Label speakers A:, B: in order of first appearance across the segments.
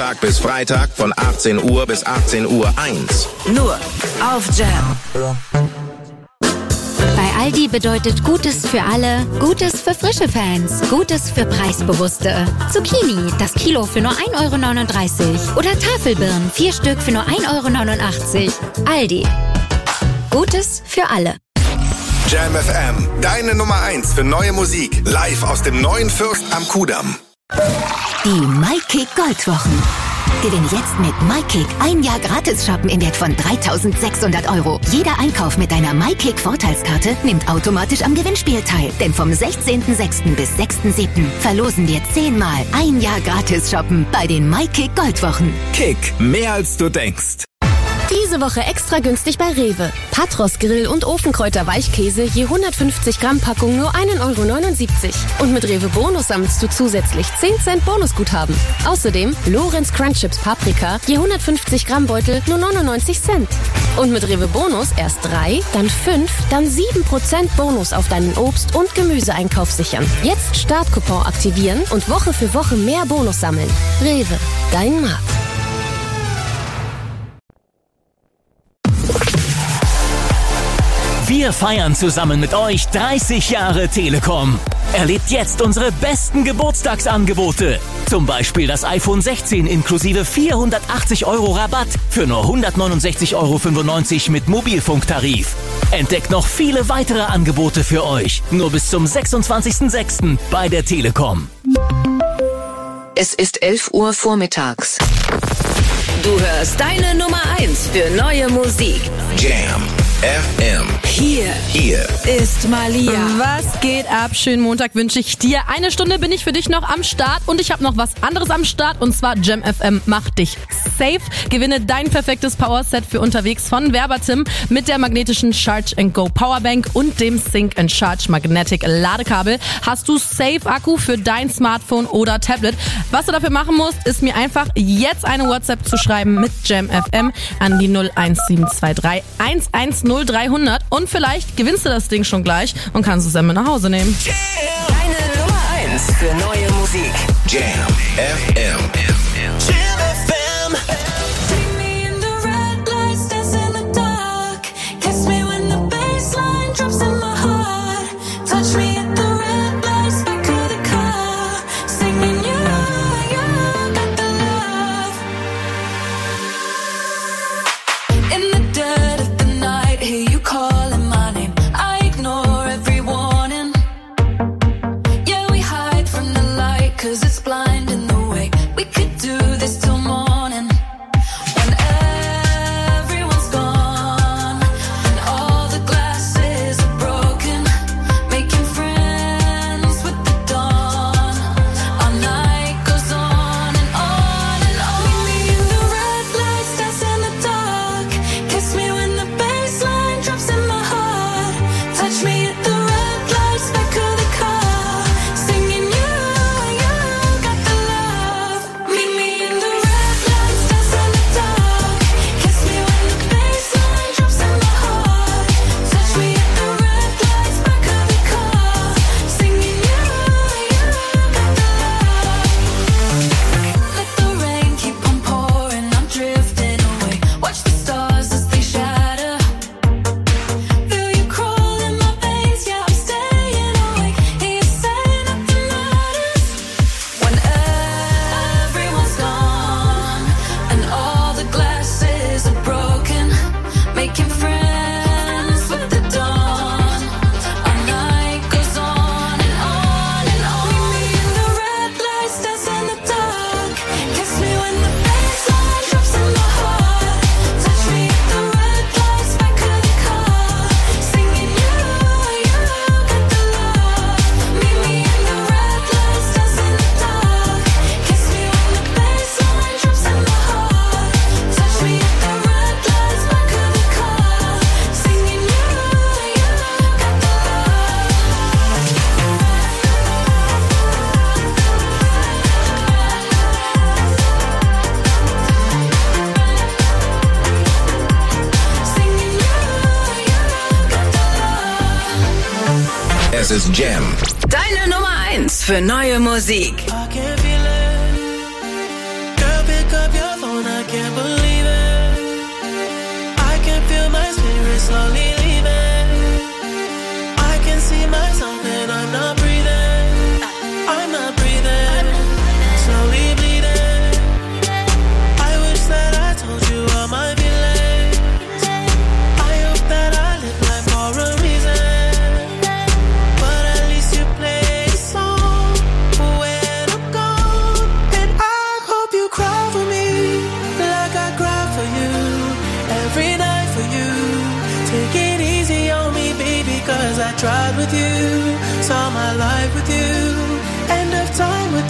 A: Montag bis Freitag von 18 Uhr bis 18:01 Uhr.
B: Nur auf Jam.
C: Bei Aldi bedeutet Gutes für alle, Gutes für frische Fans, Gutes für Preisbewusste. Zucchini, das Kilo für nur 1,39 € oder Tafelbirnen, 4 Stück für nur 1,89 €. Aldi. Gutes für alle.
D: Jam FM, deine Nummer 1 für neue Musik. Live aus dem neuen Fürst am Kudamm.
E: Die MyKick Goldwochen. Gewinne jetzt mit MyKick 1 Jahr gratis shoppen im Wert von 3.600 €. Jeder Einkauf mit deiner MyKick Vorteilskarte nimmt automatisch am Gewinnspiel teil. Denn vom 16.06. bis 6.07. verlosen wir 10-mal 1 Jahr gratis shoppen bei den MyKick Goldwochen.
F: Kick, mehr als du denkst.
G: Diese Woche extra günstig bei Rewe. Patros Grill- und Ofenkräuter Weichkäse je 150 Gramm Packung nur 1,79 €. Und mit Rewe Bonus sammelst du zusätzlich 10 Cent Bonusguthaben. Außerdem Lorenz Crunch Chips Paprika je 150 Gramm Beutel nur 99 Cent. Und mit Rewe Bonus erst 3, dann 5, dann 7% Bonus auf deinen Obst- und Gemüseeinkauf sichern. Jetzt Startcoupon aktivieren und Woche für Woche mehr Bonus sammeln. Rewe, dein Markt.
H: Wir feiern zusammen mit euch 30 Jahre Telekom. Erlebt jetzt unsere besten Geburtstagsangebote. Zum Beispiel das iPhone 16 inklusive 480 € Rabatt für nur 169,95 € mit Mobilfunktarif. Entdeckt noch viele weitere Angebote für euch. Nur bis zum 26.06. bei der Telekom.
B: Es ist 11 Uhr vormittags. Du hörst deine Nummer 1 für neue Musik.
A: Jam FM.
B: Hier ist Malia.
I: Was geht ab? Schönen Montag wünsche ich dir. Eine Stunde bin ich für dich noch am Start und ich habe noch was anderes am Start und zwar Jam FM macht dich safe. Gewinne dein perfektes Powerset für unterwegs von Verbatim mit der magnetischen Charge & Go Powerbank und dem Sync & Charge Magnetic Ladekabel. Hast du safe Akku für dein Smartphone oder Tablet. Was du dafür machen musst, ist mir einfach jetzt eine WhatsApp zu schreiben mit Jam FM an die 01723 110300 und vielleicht gewinnst du das Ding schon gleich und kannst es dann mit nach Hause nehmen.
B: Deine Nummer 1 für neue Musik.
A: Jam FM. Es ist Jam.
B: Deine Nummer 1 für neue Musik.
J: Girl, pick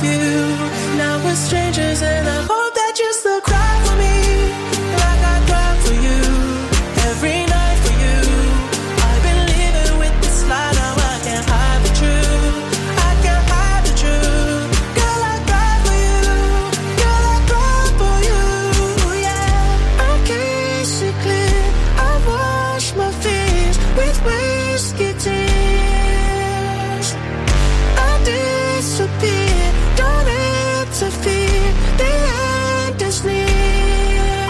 J: with you. Now we're strangers and I hope that you still cry for me like I cry for you every night for you. I've been living with this lie, now I can't hide the truth. I can't hide the truth. Girl, I cry for you. Girl, I cry for you. Yeah, I kiss it clear. I wash my fears with whiskey tears. I disappear. Don't interfere. The end is near.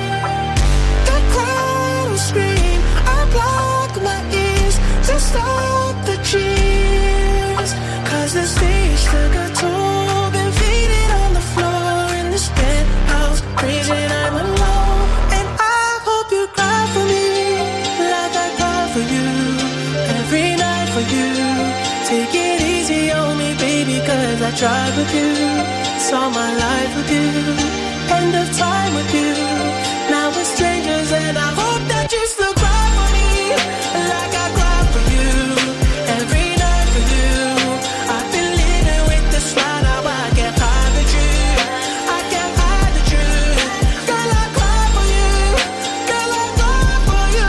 J: The crowd will scream. I block my ears to stop the cheers. 'Cause the stage took a toll. Been faded on the floor in this penthouse. Crazy, I'm alone. And I hope you cry for me like I cry for you every night for you. Take it easy on me, baby, 'cause I tried with you. Saw my life with you. End of time with you. Now we're strangers and I hope that you still cry for me like I cry for you every night for you. I've been living with this lie, now I can't hide the truth. I can't hide the truth. Girl, I cry for you. Girl, I cry for you.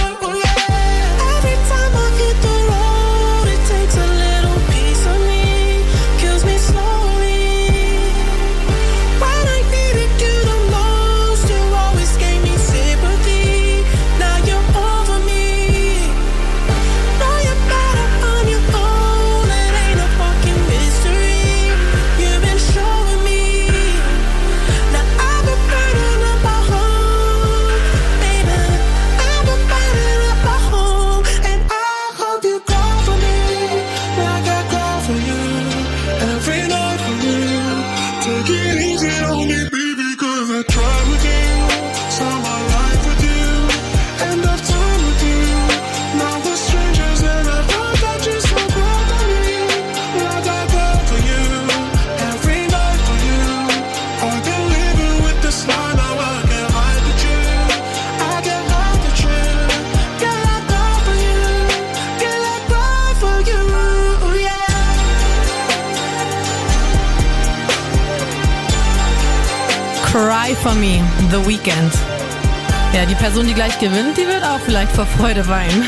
J: Yeah. Every time I hit the road, it takes a little piece of me, kills me slowly. When I needed you the most, you always gave me sympathy. Now you're over me. Now you're better on your own. It ain't a fucking mystery. You've been showing me. Now I've been burning up my home, baby. I've been burning up my home, and I hope you cry for me like I cry for you every night for you. Take it easy on me, baby, 'cause I tried with you. Saw my life with you. End of time with you. Now we're strangers and I hope that you still cry for me like I cry for you every night for you. I've been living with this lie, now I can't hide the truth. I can't hide the truth. Girl, I cry for you. Girl, I cry for you. Yeah.
I: Cry for Me, The Weeknd. Ja, die Person, die gleich gewinnt, die wird auch vielleicht vor Freude weinen.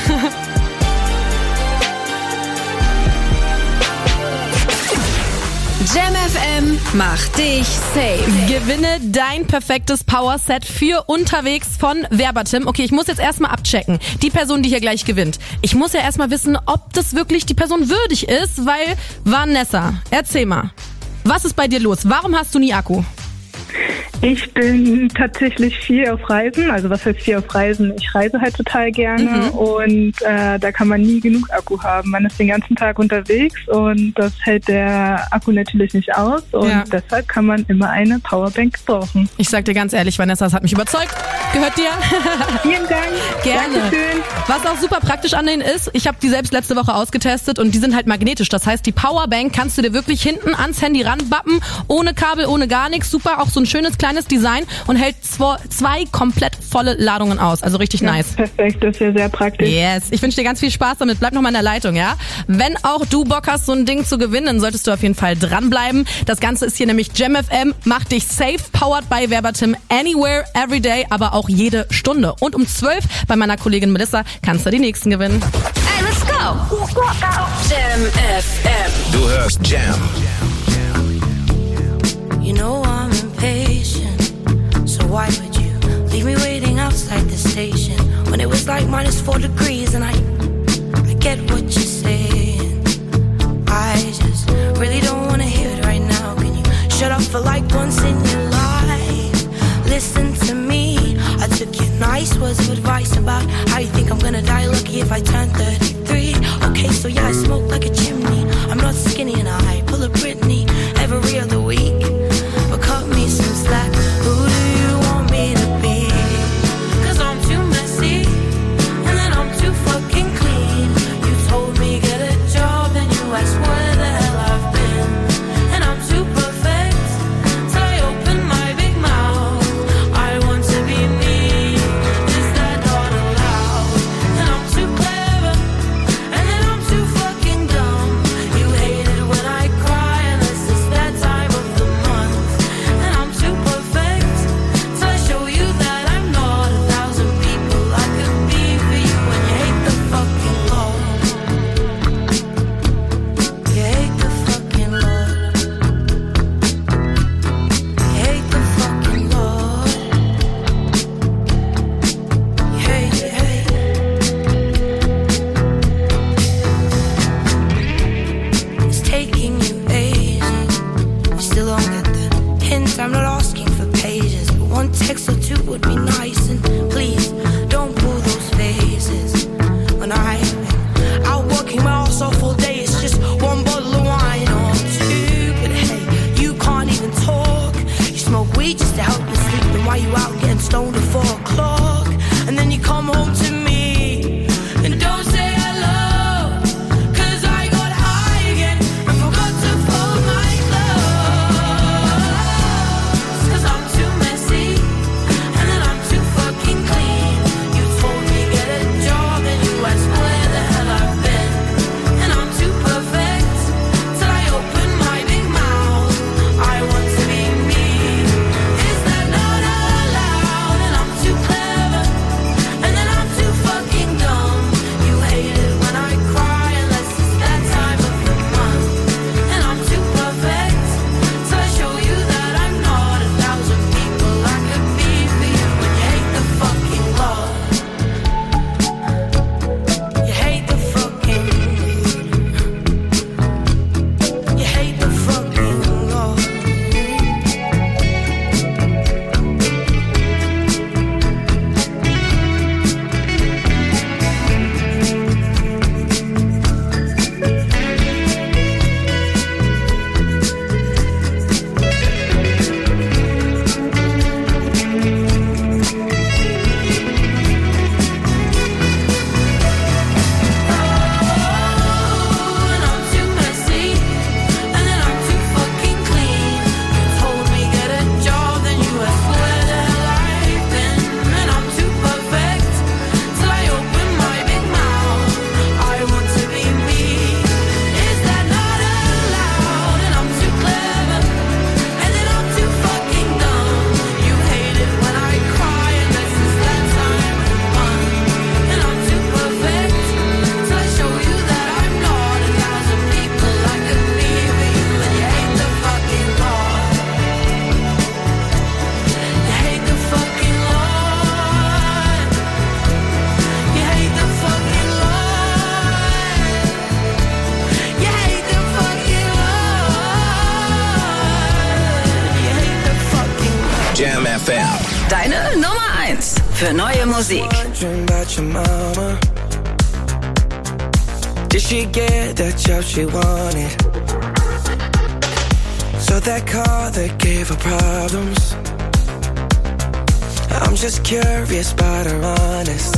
B: Jam FM macht dich safe.
I: Gewinne dein perfektes Power-Set für unterwegs von Verbatim. Okay, ich muss jetzt erstmal abchecken. Die Person, die hier gleich gewinnt. Ich muss ja erstmal wissen, ob das wirklich die Person würdig ist, weil Vanessa, erzähl mal. Was ist bei dir los? Warum hast du nie Akku?
K: Ich bin tatsächlich viel auf Reisen, also was heißt viel auf Reisen? Ich reise halt total gerne und da kann man nie genug Akku haben. Man ist den ganzen Tag unterwegs und das hält der Akku natürlich nicht aus und deshalb kann man immer eine Powerbank brauchen.
I: Ich sag dir ganz ehrlich, Vanessa, das hat mich überzeugt. Gehört dir?
K: Vielen Dank.
I: Gerne.
K: Dankeschön.
I: Was auch super praktisch an denen ist, ich habe die selbst letzte Woche ausgetestet und die sind halt magnetisch. Das heißt, die Powerbank kannst du dir wirklich hinten ans Handy ranbappen, ohne Kabel, ohne gar nichts. Super, auch so ein schönes kleines Design und hält zwei komplett volle Ladungen aus. Also richtig nice.
K: Perfekt, das ist ja sehr praktisch.
I: Yes, ich wünsche dir ganz viel Spaß damit. Bleib noch mal in der Leitung, ja? Wenn auch du Bock hast, so ein Ding zu gewinnen, dann solltest du auf jeden Fall dranbleiben. Das Ganze ist hier nämlich Jam FM, macht dich safe, powered by Verbatim, anywhere, everyday, aber auch jede Stunde. Und um 12 bei meiner Kollegin Melissa kannst du die nächsten gewinnen.
B: Hey, let's go! Jam FM.
A: Du hörst Jam.
J: You know I'm impatient, so why would you leave me waiting outside the station when it was like -4 degrees? And I get what you're saying. I just really don't wanna hear it right now. Can you shut up for like once in your life? Listen to me. I took your nice words of advice about how you think I'm gonna die lucky if I turn 33. Okay, so yeah, I smoke like a chimney. I'm not skinny and I pull a Britney every other week. But cut me some slack. Who do you want me to be? 'Cause I'm too messy and then I'm too fucking clean. You told me get a job and you asked where the hell I've been. And I'm too perfect till I open my big mouth. I want to be me. Is that not allowed? And I'm too clever
L: asking for pages, but one text or two would be nice. And please, don't pull those faces. When I've been out working my ass off all day, it's just one bottle of wine or two. But hey, you can't even talk. You smoke weed just to help you sleep. Then why you out getting stoned at 4 o'clock? And then you come home to me and don't say hello, 'cause I got high again and forgot to fold my clothes. 'Cause I'm too messy and then I'm too fucking clean. You told me get a job and you asked where the hell I've been. And I'm too perfect till I open my big mouth. I want to be me. Is that not allowed? And I'm too clever and then I'm too fucking dumb. You hate it when I cry unless it's that time of the month. And I'm too perfect till I show you that I'm not 1,000 people I could be for you. And you hate the fucking law. You hate the fucking. You hate the fucking law. And I'm too messy and then I'm too fucking clean. You told me get a job, then you asked where the hell I've been. And I'm too perfect till I open my big mouth. I want to be me. Is that not allowed? And I'm too clever and then I'm too fucking dumb. You hate it when I cry unless it's that time of the month. And I'm too perfect till I show you that I'm not 1,000 people I could be for you. And you hate the fucking law. You hate the fucking law. You hate the fucking law. You hate the fucking law. You hate the fucking law.
A: Jam FM.
B: Deine Nummer 1 für neue Musik.
J: Wondering about your mama. Did she get the job she wanted? So that car that gave her problems. I'm just curious about her honest.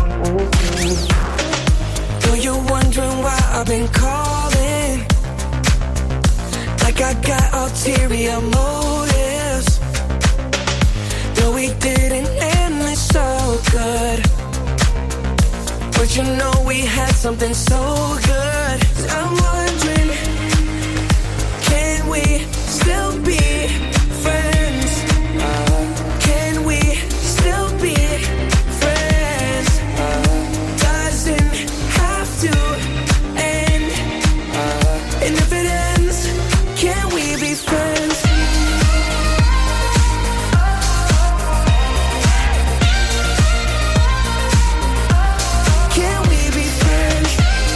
J: Though you're wondering why I've been calling, like I got ulterior motives. Though we didn't end it so good, but you know we had something so good. I'm wondering, can we still be friends? Can we still be friends? Doesn't have to end. And if it ends, can we be friends? Can we be friends?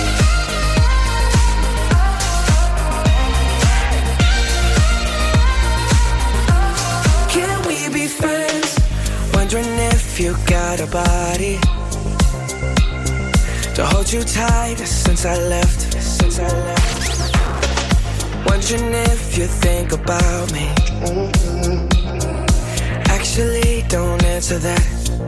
J: Can we be friends? Wondering if you got a body to hold you tight since I left. Wondering if you think about me. Actually, don't answer that.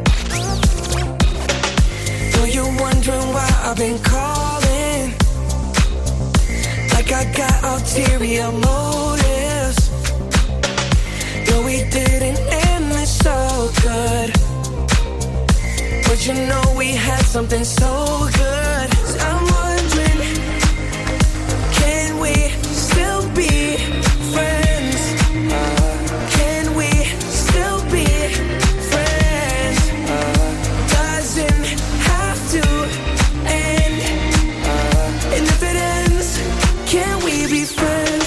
J: Though you're wondering why I've been calling, like I got ulterior motives. Though we didn't end it so good, but you know we had something so good. I'm wondering, can we still be friends? Can we still be friends? Doesn't have to end. And if it ends, can we be friends?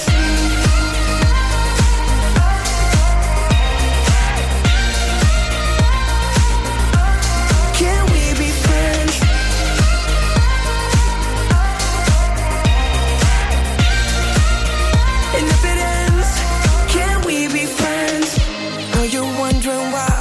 J: Can we be friends?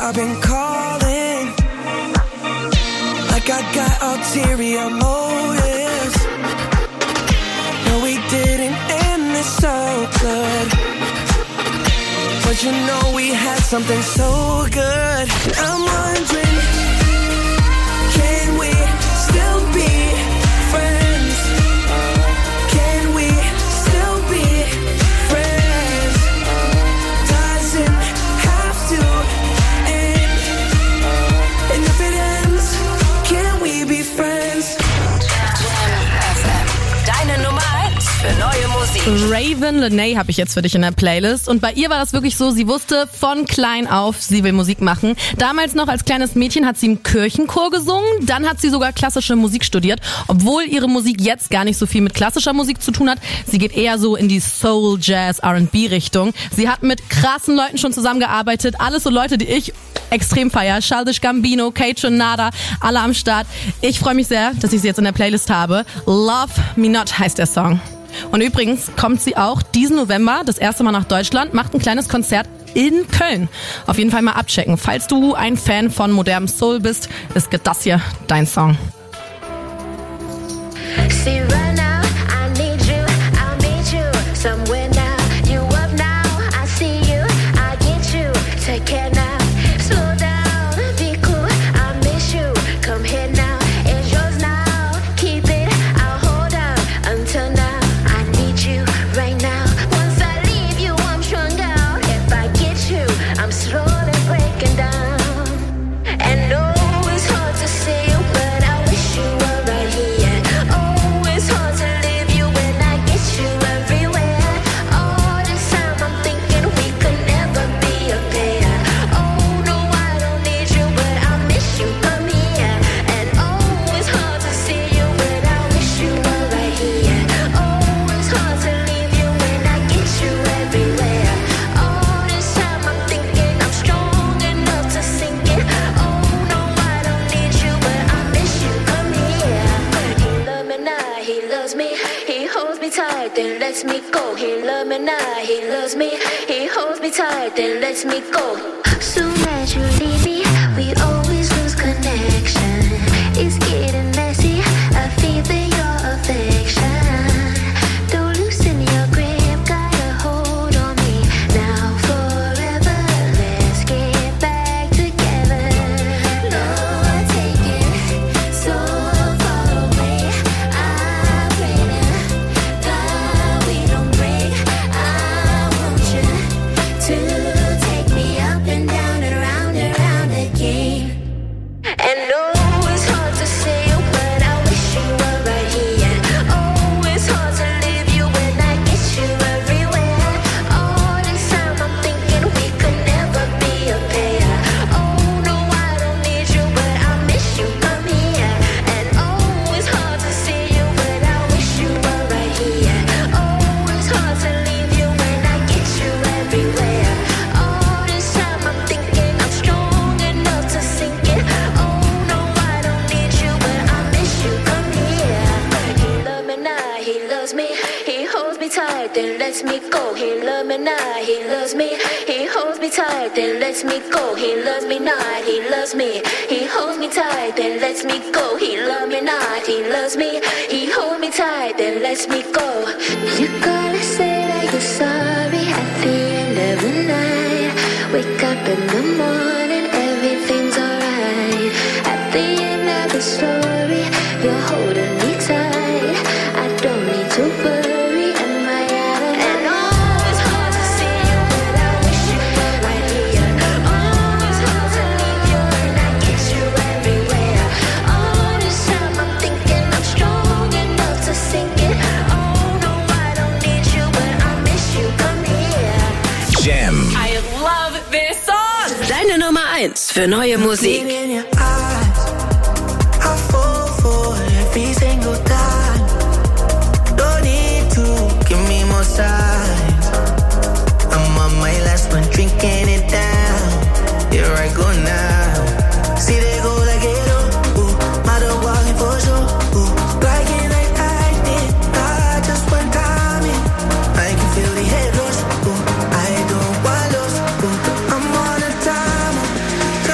J: I've been calling like I got ulterior motives. No, we didn't end this so good, but you know we had something so good. I'm wondering, can we still be friends? Can we still be friends? Doesn't have to end. And if it ends, can we be friends?
B: Deine Nummer 1 für neue Musik.
I: Raven Lenae habe ich jetzt für dich in der Playlist. Und bei ihr war das wirklich so, sie wusste von klein auf, sie will Musik machen. Damals noch als kleines Mädchen hat sie im Kirchenchor gesungen. Dann hat sie sogar klassische Musik studiert. Obwohl ihre Musik jetzt gar nicht so viel mit klassischer Musik zu tun hat. Sie geht eher so in die Soul, Jazz, R&B Richtung. Sie hat mit krassen Leuten schon zusammengearbeitet. Alles so Leute, die ich extrem feier. Childish Gambino, Kate Renata, alle am Start. Ich freue mich sehr, dass ich sie jetzt in der Playlist habe. Love Me Not heißt der Song. Und übrigens kommt sie auch diesen November das erste Mal nach Deutschland, macht ein kleines Konzert in Köln. Auf jeden Fall mal abchecken. Falls du ein Fan von modernem Soul bist, ist das hier dein Song.
L: See right now, I need you, I'll meet you somewhere now. You up now, I see you, I get you. Take care now, slow down, be cool, I miss you. Come here now, it's yours now. Keep it, I'll hold out until now. I need you right now. Once I leave you, I'm strung out. If I get you, I'm slowly breaking down. And no, it's hard to see you, but I wish you were right here. Oh, it's hard to leave you when I get you everywhere. All this time I'm thinking we could never be a pair. Oh, no, I don't need you, but I miss you, come here. And oh, it's hard to see you, but I wish you were right here. Oh, it's hard to leave you when I get you everywhere. All this time I'm thinking I'm strong enough to sink it. Oh, no, I don't need you, but I miss you, come here. He love me now, he loves me. He holds me tight, then lets me go. He love me now, he loves me. He holds me tight, then lets me go. Soon as you leave me, we always lose connection. It's getting messy, I feel your affection. Don't loosen your grip, got a hold on me. Now forever, let's get back together. Lord, take it so far away. I pray to God we don't break. I want you to take me up and down and around again. And no, it's hard to say you, but I wish you were right here. Oh, it's hard to leave you when I get you everywhere. All this time I'm thinking we could never be a pair. Oh, no, I don't need you, but I miss you, come here. And oh, it's hard to see you, but I wish you were right here. Oh, it's hard to leave you when I get you everywhere. All this time I'm thinking I'm strong enough to sink it. Oh, no, I don't need you, but I miss you, come here. He love me now, he loves me. He holds me tight, then lets me go. He love me now, he loves me. He holds me tight, then lets me go. He loves me not, he loves me. He holds me tight, then lets me go. He love me not, he loves me. He holds me tight, then lets me go. You gotta say that you're sorry at the end of the night. Wake up in the morning, everything's alright. At the end of the story, you're holding me tight. I don't need to worry, am I out of line? And oh, it's hard to see you, but I wish you were right here. Oh, it's hard to leave you when I get you everywhere. All this time I'm thinking I'm strong enough to sink it. Oh, no, I don't need you, but I miss you, come here.
A: Jam.
B: I love this song. Deine Nummer 1 für neue Musik.
J: In your eyes, I fall for every single time. Don't need to give me more signs. I'm on my last one, drinking it down. Here I go now. See they go like it, matter walking for sure. Like it, like I did, not just one time. I can feel the head rush. I don't want lost. I'm on a time.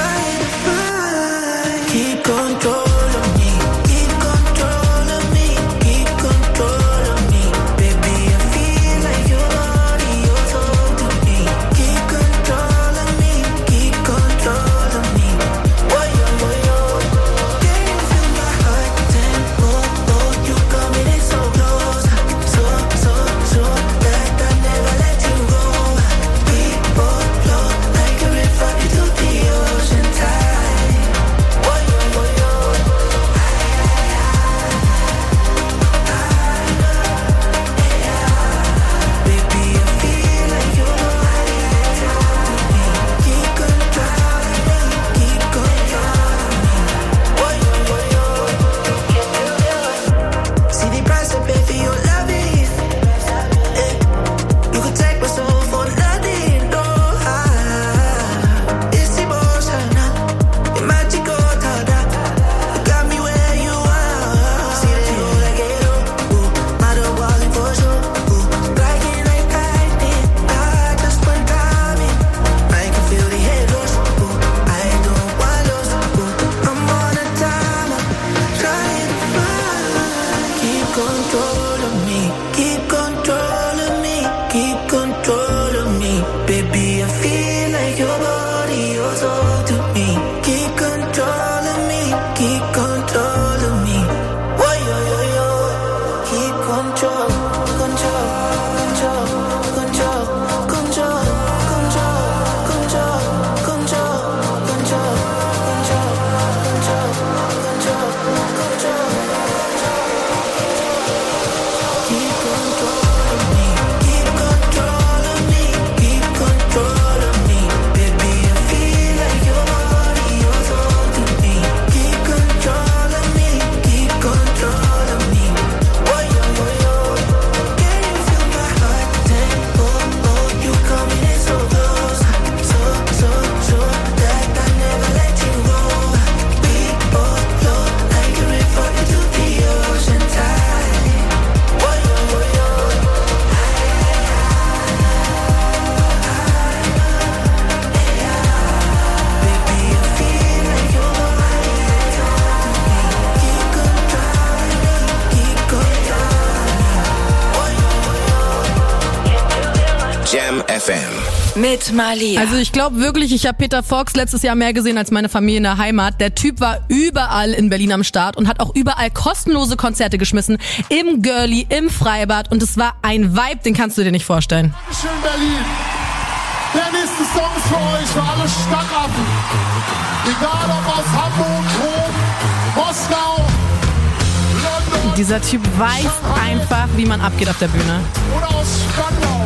A: FM.
B: Mit Malia.
I: Also ich glaube wirklich, ich habe Peter Fox letztes Jahr mehr gesehen als meine Familie in der Heimat. Der Typ war überall in Berlin am Start und hat auch überall kostenlose Konzerte geschmissen. Im Girlie, im Freibad. Und es war ein Vibe, den kannst du dir nicht vorstellen.
M: Dankeschön, Berlin. Der nächste Song ist für euch, für alle Stadtaffen. Egal ob aus Hamburg, Rom, Moskau, London.
I: Dieser Typ weiß einfach, wie man abgeht auf der Bühne.
M: Oder aus Spandau.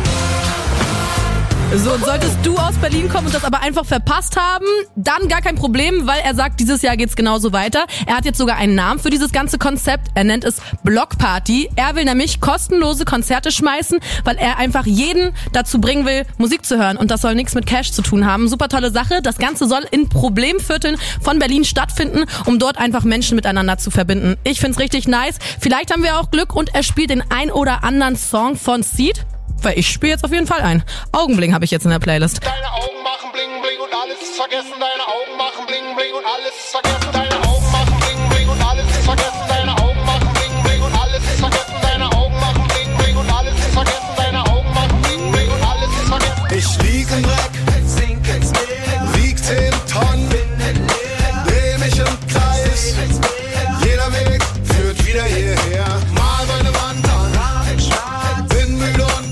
I: So, und solltest du aus Berlin kommen und das aber einfach verpasst haben, dann gar kein Problem, weil er sagt, dieses Jahr geht's genauso weiter. Er hat jetzt sogar einen Namen für dieses ganze Konzept. Er nennt es Blockparty. Er will nämlich kostenlose Konzerte schmeißen, weil er einfach jeden dazu bringen will, Musik zu hören. Und das soll nichts mit Cash zu tun haben. Super tolle Sache. Das Ganze soll in Problemvierteln von Berlin stattfinden, um dort einfach Menschen miteinander zu verbinden. Ich find's richtig nice. Vielleicht haben wir auch Glück und er spielt den ein oder anderen Song von Seed. Weil ich spiele jetzt auf jeden Fall ein. Augenbling habe ich jetzt in der Playlist.
M: Deine Augen machen bling bling und alles ist vergessen. Deine Augen machen bling bling und alles ist vergessen. Deine Augen machen bling bling und alles ist vergessen. Deine Augen machen bling bling und alles ist vergessen. Deine Augen machen bling bling und alles ist vergessen. Deine Augen machen bling bling und alles ist vergessen. Ich lieg im Dreck, sink ins Meer, wieg 10 Tonnen, dreh mich im Kreis. Jeder Weg führt wieder hierher. Mal meine Wand an, bin müde und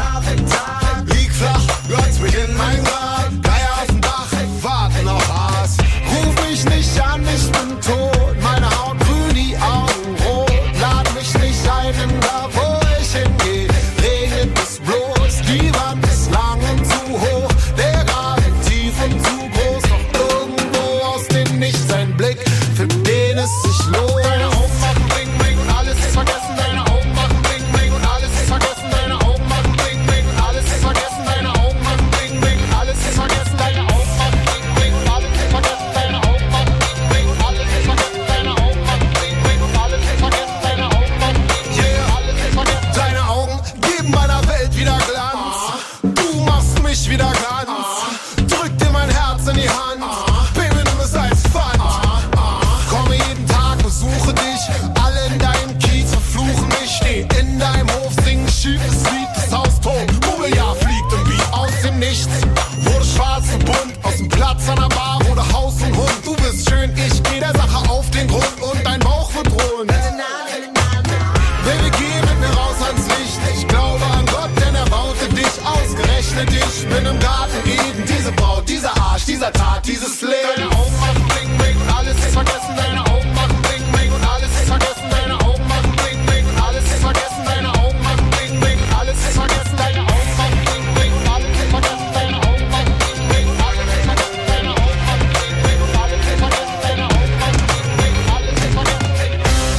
M: Glotz mich in mein Grab, Geier auf dem Dach, warten auf Aas. Ruf mich nicht an, ich bin tot, meine Haut grün, die Augen rot. Lad mich nicht ein, denn da wo ich hingehe, regnet es bloß. Die Wand ist lang und zu hoch, der Graben tief und zu groß. Doch irgendwo aus dem Nichts ein Blick, für den es sich lohnt. Deine Augen machen bling bling und alles ist vergessen. Deine Augen machen bling bling und alles ist vergessen. Deine Augen machen bling bling und alles ist vergessen. Deine Augen alles ist vergessen, deine Augen machen bling bling und alles ist vergessen, deine Augen machen bling bling und alles ist vergessen, deine Augen machen bling bling und alles ist vergessen, deine Augen machen bling bling und alles ist vergessen. Deine Augen geben meiner Welt wieder Glanz, du machst mich wieder ganz, drück dir mein Herz in die Hand, Baby, nimm es als Pfand. Komme jeden Tag, besuche dich, alle in deinem Kiez verfluchen mich, steh in deinem Hof, sing ein schiefes Lied, das Haus tot, Mobiliar fliegt im Beat aus dem Nichts. Wurde schwarz und bunt, aus dem Platz an der Bar wurde Haus und Hund. Du bist schön, ich geh der Sache auf den Grund und dein Bauch wird rund. Baby, geh mit mir raus ans Licht. Ich glaube an Gott, denn er baute dich, ausgerechnet dich. Bin im Garten Eden, diese Braut, dieser Arsch, dieser Tat, dieses Leben. Deine Augen machen bling bling und alles ist vergessen. Deine Augen machen bling bling und alles ist vergessen. Deine Augen machen bling bling und alles ist vergessen. Deine Augen machen bling bling und alles ist vergessen. Deine Augen machen bling bling und alles ist vergessen. Deine Augen machen bling bling und alles ist vergessen. Deine Augen machen bling bling und alles ist vergessen. Deine Augen machen bling bling und alles ist vergessen.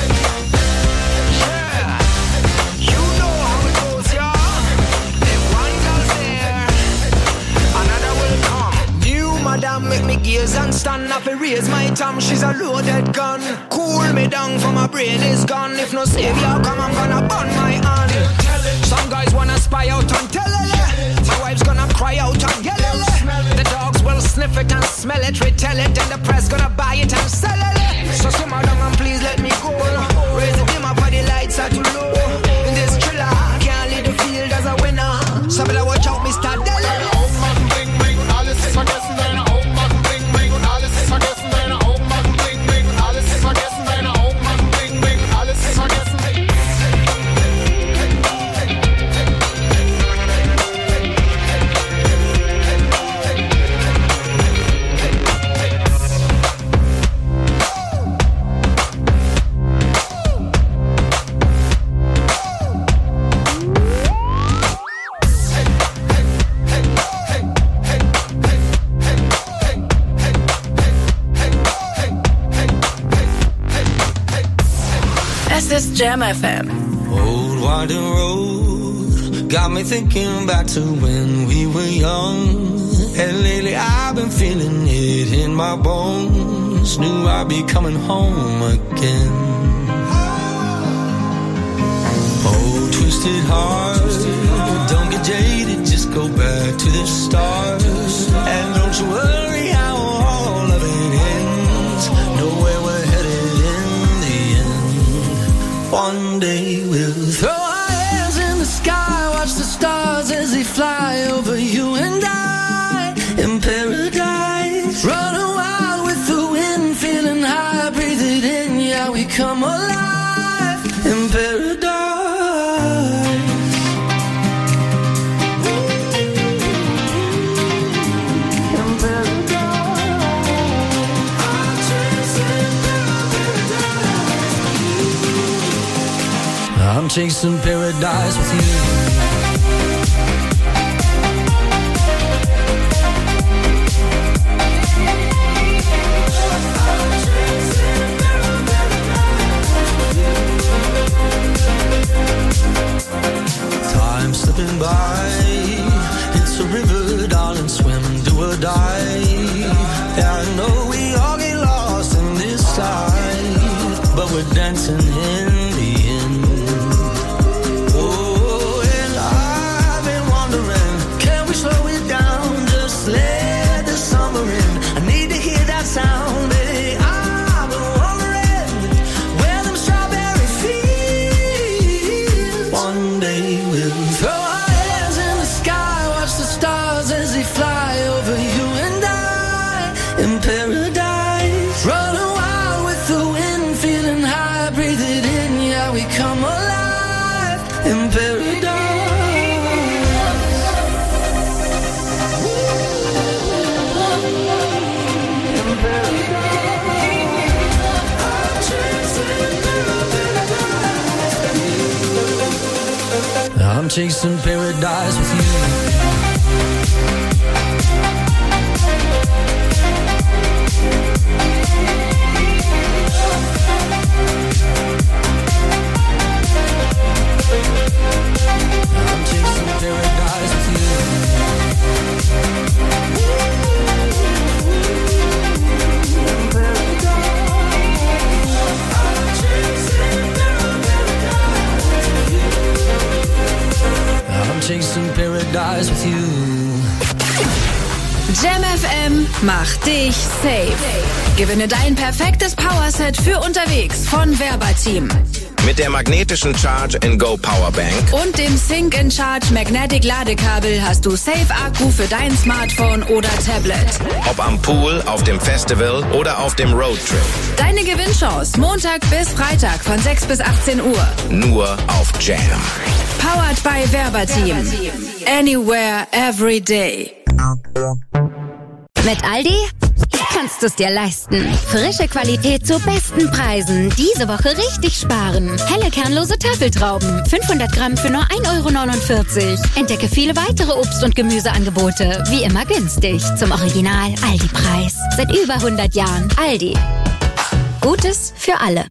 J: Yeah, you know how it goes, y'all. If one girl's there, another will come. New madam make me gaze and stand up and raise my tongue. She's a loaded gun. Cool me down for my brain is gone. If no savior come, I'm gonna burn my hand. Some guys wanna spy out on telele. My wife's gonna cry out on yelele. The dogs will sniff it and smell it, retell it, and the press gonna buy it and sell it. So simmer down and please let me go. Raise the dim up for the lights are too low. In this thriller, can't lead the field as a winner. So better watch out, Mr. Dele.
M: Deine Augen machen bling bling und alles ist vergessen. Deine Augen machen bling bling und alles ist vergessen. Deine Augen machen bling bling und alles ist vergessen. Deine Augen machen bling bling und alles ist vergessen.
B: Es ist Jam FM.
N: Old winding road got me thinking back to when we were young. And lately I've been feeling it in my bones. Knew I'd be coming home again. Oh, twisted heart, don't get jaded, just go back to the start. And don't you worry how all of it ends. Know where we're headed in the end. One day we'll throw our hands in the sky, watch the stars as they fly over. come alive in paradise. I'm chasing paradise with you. Time slipping by, it's a river, darling, swim, do or die. Yeah, I know we all get lost in this life, but we're dancing in the end. Oh, and I've been wondering, can we slow it down, just let the summer in? I need to hear that sound, baby. I've been wondering where them strawberry fields. One day we'll throw our hands in the sky, watch the stars as they fly over you and I in paradise. Running wild with the wind, feeling high, breathe it in, yeah, we come alive in paradise. I'm chasing paradise with you. I'm chasing paradise with you. I'm chasing paradise with you.
B: Jam FM macht dich safe. Gewinne dein perfektes Powerset für unterwegs von Verbatim.
A: Mit der magnetischen Charge-and-Go Powerbank
B: Und dem Sync in Charge Magnetic Ladekabel hast du Safe-Akku für dein Smartphone oder Tablet.
A: Ob am Pool, auf dem Festival oder auf dem Roadtrip.
B: Deine Gewinnchance Montag bis Freitag von 6 bis 18 Uhr.
A: Nur auf Jam.
B: Powered by Verbatim. Anywhere, every day.
C: Mit Aldi kannst du es dir leisten. Frische Qualität zu besten Preisen. Diese Woche richtig sparen. Helle kernlose Tafeltrauben. 500 Gramm für nur 1,49 €. Entdecke viele weitere Obst- und Gemüseangebote. Wie immer günstig. Zum Original Aldi-Preis. Seit über 100 Jahren. Aldi. Gutes für alle.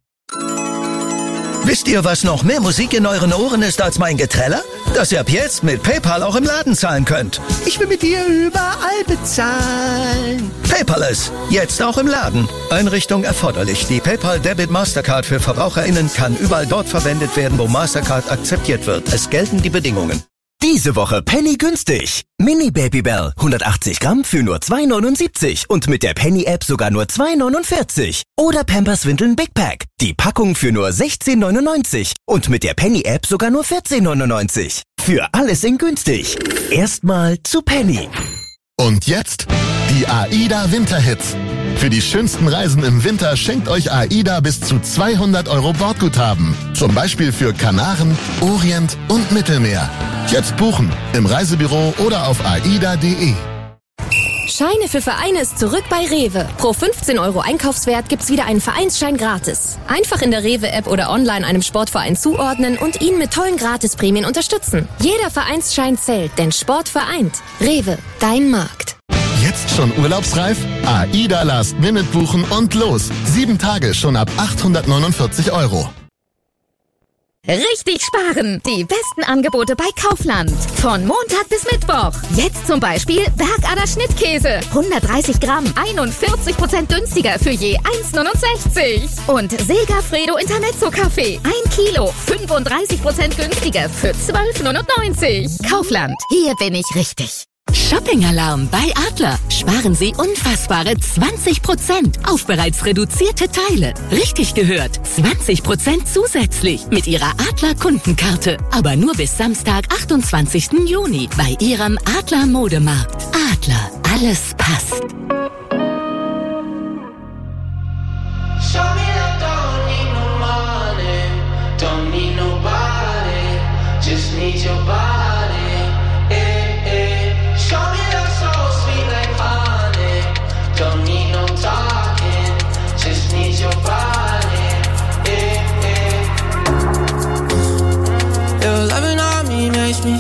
O: Wisst ihr, was noch mehr Musik in euren Ohren ist als mein Geträller? Dass ihr ab jetzt mit PayPal auch im Laden zahlen könnt. Ich will mit dir überall bezahlen. Paperless, jetzt auch im Laden. Einrichtung erforderlich. Die PayPal Debit Mastercard für VerbraucherInnen kann überall dort verwendet werden, wo Mastercard akzeptiert wird. Es gelten die Bedingungen.
P: Diese Woche Penny günstig. Mini Babybel 180 Gramm für nur 2,79 und mit der Penny App sogar nur 2,49. Oder Pampers Windeln Big Pack. Die Packung für nur 16,99 und mit der Penny App sogar nur 14,99. Für alles in günstig. Erstmal zu Penny.
Q: Und jetzt die AIDA Winterhits. Für die schönsten Reisen im Winter schenkt euch AIDA bis zu 200 € Bordguthaben. Zum Beispiel für Kanaren, Orient und Mittelmeer. Jetzt buchen im Reisebüro oder auf aida.de.
G: Scheine für Vereine ist zurück bei Rewe. Pro 15 € Einkaufswert gibt's wieder einen Vereinsschein gratis. Einfach in der Rewe-App oder online einem Sportverein zuordnen und ihn mit tollen Gratisprämien unterstützen. Jeder Vereinsschein zählt, denn Sport vereint. Rewe, dein Markt.
Q: Jetzt schon urlaubsreif? AIDA Last Minute buchen und los. 7 Tage schon ab 849 €.
E: Richtig sparen! Die besten Angebote bei Kaufland. Von Montag bis Mittwoch. Jetzt zum Beispiel Bergader Schnittkäse. 130 Gramm, 41% günstiger für je 1,69. Und Segafredo Intermezzo Kaffee. 1 Kilo, 35% günstiger für 12,99. Kaufland, hier bin ich richtig.
R: Shopping-Alarm bei Adler. Sparen Sie unfassbare 20% auf bereits reduzierte Teile. Richtig gehört, 20% zusätzlich mit Ihrer Adler-Kundenkarte. Aber nur bis Samstag, 28. Juni bei Ihrem Adler-Modemarkt. Adler, alles passt.
L: Show me that don't need no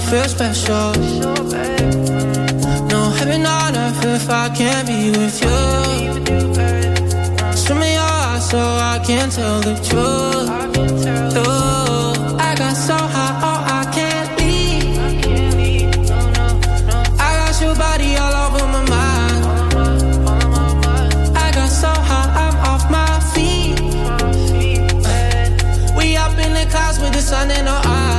J: feel special. No heaven on earth if I can't be with you. Swim in your eyes so I can tell the truth. Ooh, I got so high, oh I can't leave. I got your body all over my mind. I got so high, I'm off my feet. We up in the clouds with the sun in our eyes.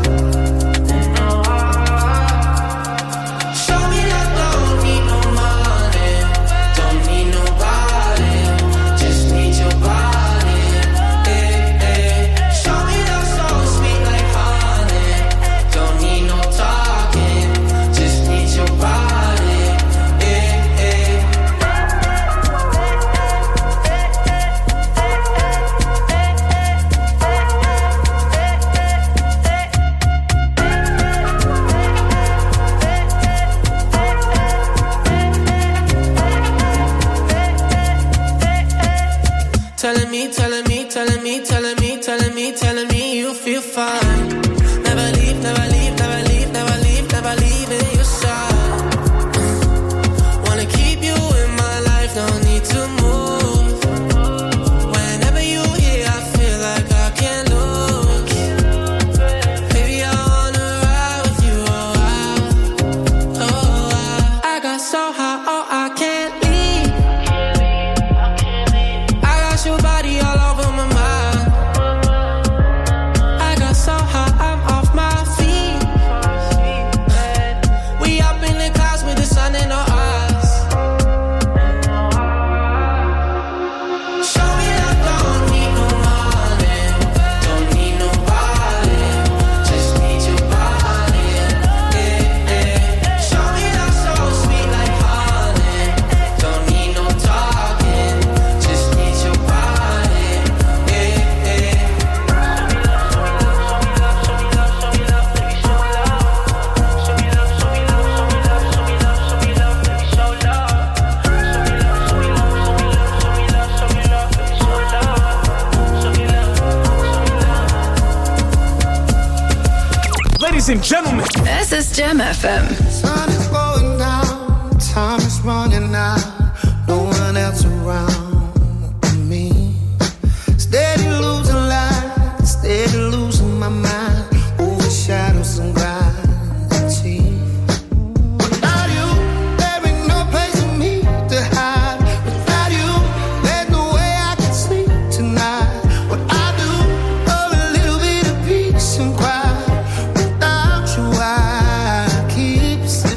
J: Telling me you feel fine. Never leave, never leave, never leave, never leave, never leave in your side. Wanna keep you in my life, no need to move. Whenever you here, I feel like I can't lose. Baby, I wanna ride with you, I got so high, oh I can't leave. I got your body all over my mind.
F: Ladies and gentlemen,
B: es ist Jam FM.
M: Sun is going down, time is running out, no one else around me. Steady losing light, steady losing my mind, over shadows and gravity. Without you, there ain't no place for me to hide. Without you, there's no way I can sleep tonight. What I do, for a little bit of peace and quiet. I keep slipping.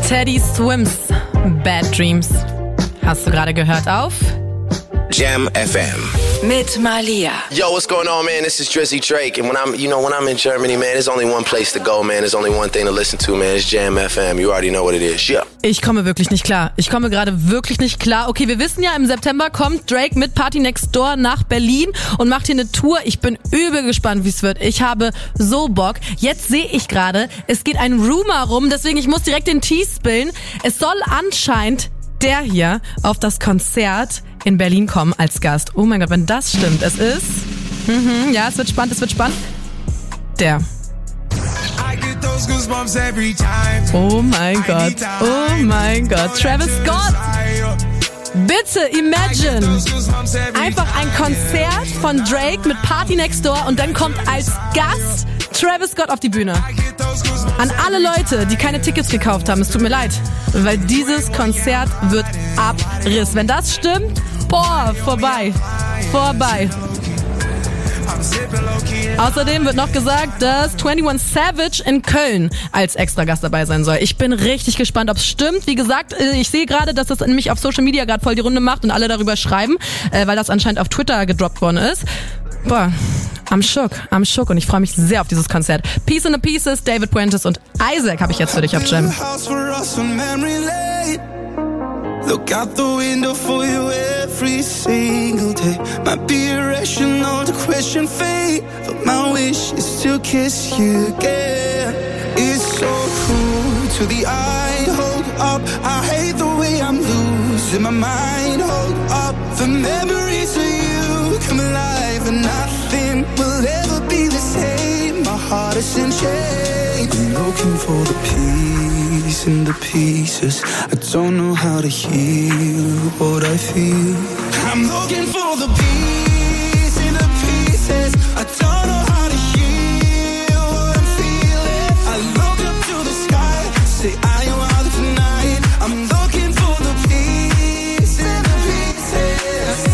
I: Teddy Swims, Bad Dreams. Hast du gerade gehört auf
A: Jam FM.
B: Mit Malia.
S: Yo, what's going on, man? This is Drizzy Drake, and when I'm in Germany, man, there's only one place to go, man. There's only one thing to listen to, man. It's Jam FM. You already know what it is. Yeah.
I: Ich komme wirklich nicht klar. Ich komme gerade wirklich nicht klar. Okay, wir wissen ja, im September kommt Drake mit Party Next Door nach Berlin und macht hier eine Tour. Ich bin übel gespannt, wie es wird. Ich habe so Bock. Jetzt sehe ich gerade, es geht ein Rumor rum, deswegen ich muss direkt den Tee spillen. Es soll anscheinend der hier auf das Konzert in Berlin kommen als Gast. Oh mein Gott, wenn das stimmt. Es ist... ja, es wird spannend, Der. Oh mein Gott. Travis Scott. Bitte, imagine. Einfach ein Konzert von Drake mit Party Next Door und dann kommt als Gast Travis Scott auf die Bühne. An alle Leute, die keine Tickets gekauft haben, es tut mir leid, weil dieses Konzert wird Abriss. Wenn das stimmt, vorbei. Außerdem wird noch gesagt, dass 21 Savage in Köln als Extragast dabei sein soll. Ich bin richtig gespannt, ob es stimmt. Wie gesagt, ich sehe gerade, dass das nämlich auf Social Media gerade voll die Runde macht und alle darüber schreiben, weil das anscheinend auf Twitter gedroppt worden ist. I'm shook und ich freue mich sehr auf dieses Konzert. Peace in the Pieces, David Puentes und Isaac habe ich jetzt für dich auf Jam.
J: Look out the window for you every single day. Might be irrational to question fate, but my wish is to kiss you again. It's so cruel to the eye. Hold up, I hate the way I'm losing my mind. Hold up, the memories of you come alive, and nothing will ever be the same. My heart is in chains. I'm looking for the peace in the pieces. I don't know how to heal what I feel. I'm looking for the peace in the pieces. I don't know how to heal what I'm feeling. I look up to the sky, say I am out tonight. I'm looking for the peace in the pieces.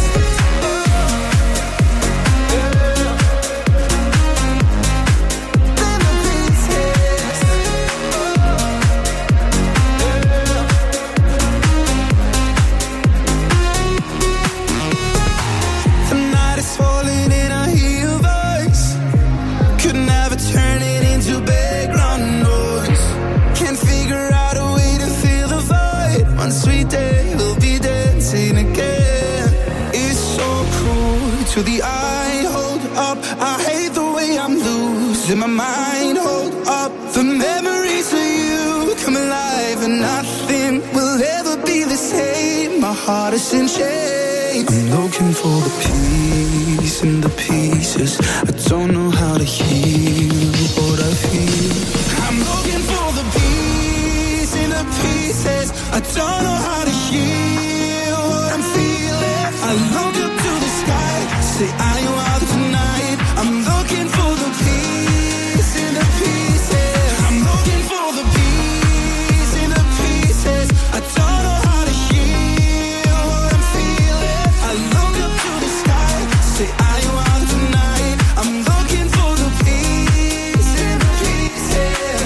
J: To the eye, hold up, I hate the way I'm losing my mind. Hold up, the memories of you come alive, and nothing will ever be the same. My heart is in chains. I'm looking for the peace in the pieces. I don't know how to heal what I feel. I'm looking for the peace in the pieces. I don't know how to heal what I'm feeling. I look up to the sky, say I am out tonight. I'm looking for the peace in the pieces. I'm looking for the peace in the pieces. I don't know how to heal what I'm feeling. I look up to the sky, say I am out tonight. I'm looking for the peace in the pieces.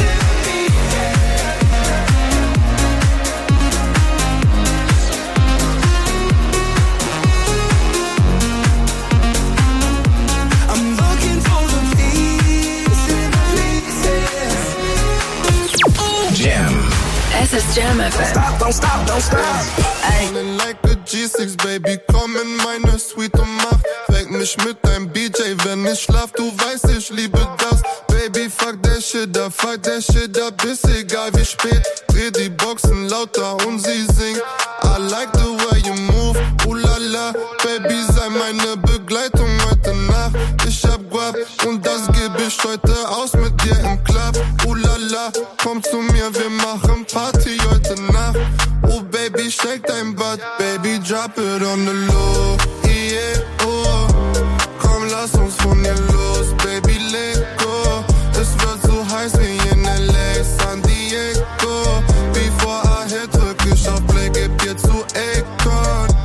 B: Es ist Jam FM.
M: Don't stop. Feeling like a G6, Baby, komm in meine Suite und weck mich mit deinem BJ, wenn ich schlaf, du weißt, ich liebe das. Baby, fuck that shit up, ist egal wie spät. Dreh die Boxen lauter und sie singt. I like the way you move, la, Baby, sei meine Begleitung heute Nacht. Ich hab Guap und das geb ich heute aus mit dir im Club. La, komm zu mir, wir machen Party heute Nacht. Oh Baby, shake dein Butt, Baby, drop it on the low. Yeah, oh, komm, lass uns von hier los, Baby, let go. Es wird so heiß wie in LA, San Diego. Before I hit, drück ich auf Play, geb dir zu Akon.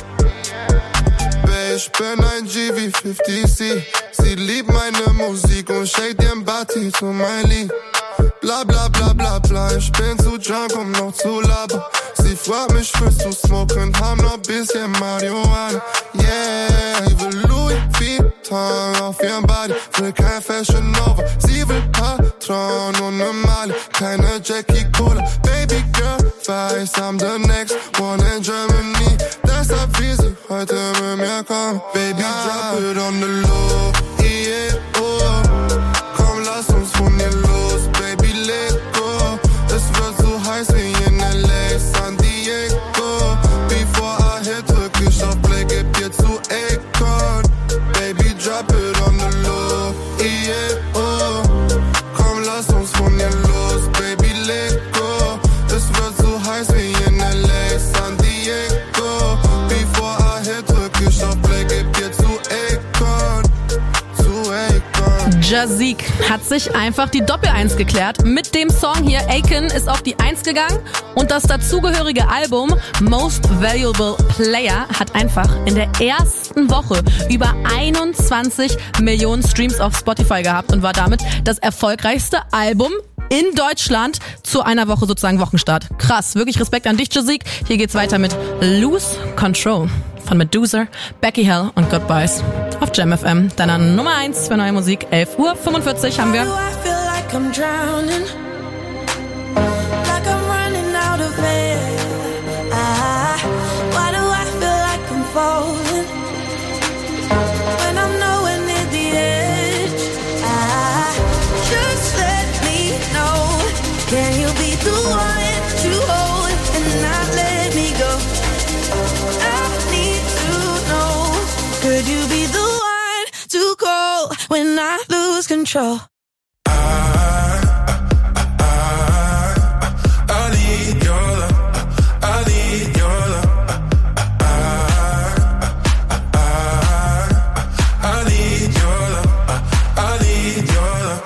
M: Ich bin ein G wie 50C. Sie liebt meine Musik und shake ihren Body zu mein Lied. Bla bla
T: bla bla bla. Ich bin zu drunk, um noch zu labern. Sie fragt mich, willst du smoken? Haben noch bisschen Marihuana. Yeah, ich will Louis Vuitton auf ihrem Body. Will kein Fashion Nova. Sie will Patron und ne Mali. Keine Jackie Cola. Baby girl, weiß, I'm the next one in Germany. Deshalb will sie heute mit mir kommen. Baby, drop it on the low. Yeah, oh. Komm, lass uns von hier los. Baby, let go. Es wird so heiß wie in LA, San Diego. Before I hit, drück ich auf Play, geb dir zu Akon. Baby, drop it on the low. Yeah, oh. Komm, lass uns von hier los. Baby, let go. Es wird so heiß wie in LA, San Diego. Before I hit, drück ich auf Play, geb dir zu Akon.
I: Jazik hat sich einfach die Doppel-1 geklärt. Mit dem Song hier, Akon, ist auf die 1 gegangen. Und das dazugehörige Album Most Valuable Player hat einfach in der ersten Woche über 21 Millionen Streams auf Spotify gehabt und war damit das erfolgreichste Album in Deutschland zu einer Woche, sozusagen Wochenstart. Krass, wirklich Respekt an dich, Jazik. Hier geht's weiter mit Lose Control von Medusa, Becky Hill und Goodbyes auf Jam FM. Deiner Nummer 1 für neue Musik. 11:45 Uhr haben wir.
J: Why do I feel like I'm drowning? Like I'm running out of air. Why do I feel like I'm falling? When I'm nowhere near the edge. Just let me know. Can you be the one to hold and not let me go? I need to know. Could you be the one to call when I lose control?
T: I need your love. I need your love. I need your love. I need your love.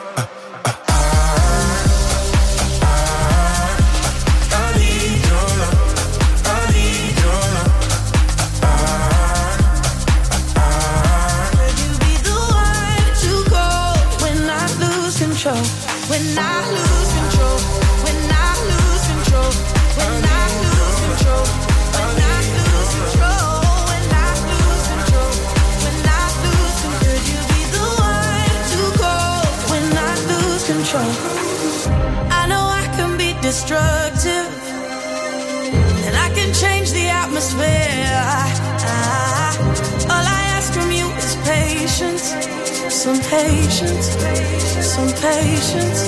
T: I need your love. I need your love.
J: Could you be the one to call when I lose control? When I lose control. When I lose control. When I lose control. When I lose control. When I lose control. When I lose control. Could you be the one to call when I lose control? I know I can be destructive, and I can change the atmosphere. All I ask from you is patience, some patience, some patience.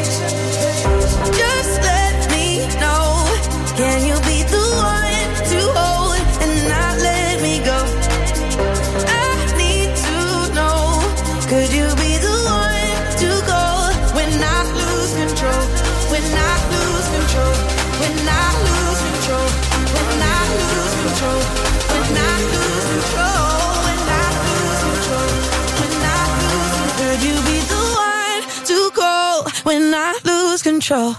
J: Just let me know. Can you be the one to hold and not let me go? I need to know. Could you be the one to go when I lose control? When I lose control. When I lose control. When I lose control. When I lose control. When I lose control. When I lose control. Could you be the one to call when I lose control?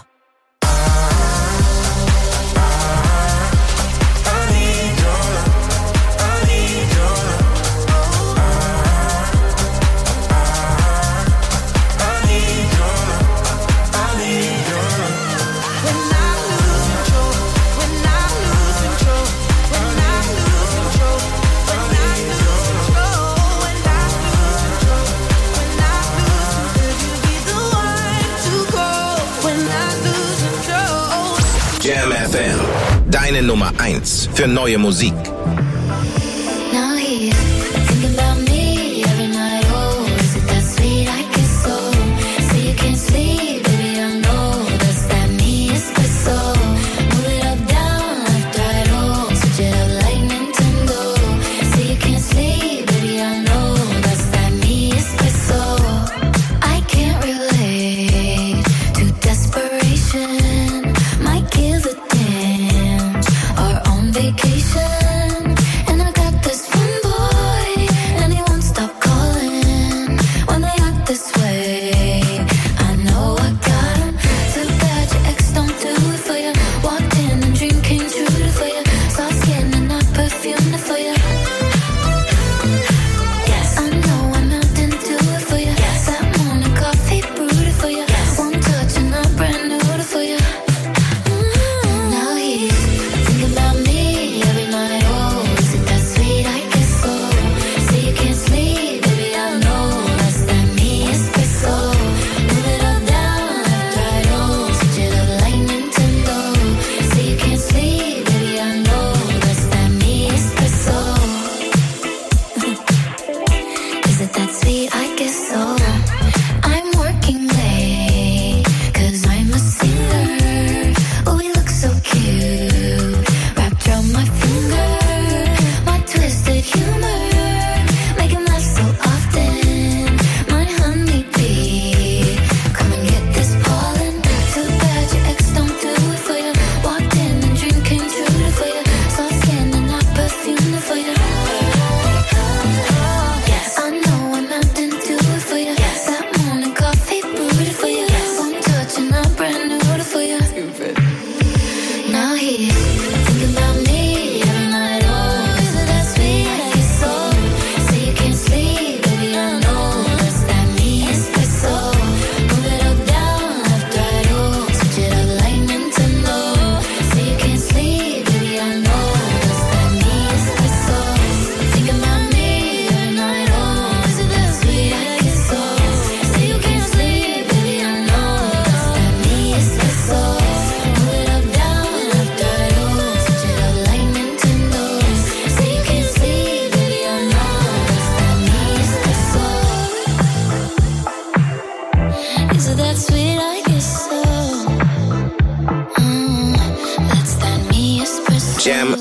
A: Jam FM, deine Nummer 1 für neue Musik.
U: Now here, thinking about me every night. Oh, is it that sweet? I guess so. So you can't sleep, baby, I know. Does that mean it's the soul? Move it up, down, left, right, oh. Switch it up like Nintendo. So you can't sleep, baby, I know. Does that mean it's the soul? I can't relate to desperation. My kids are damned, are on vacation.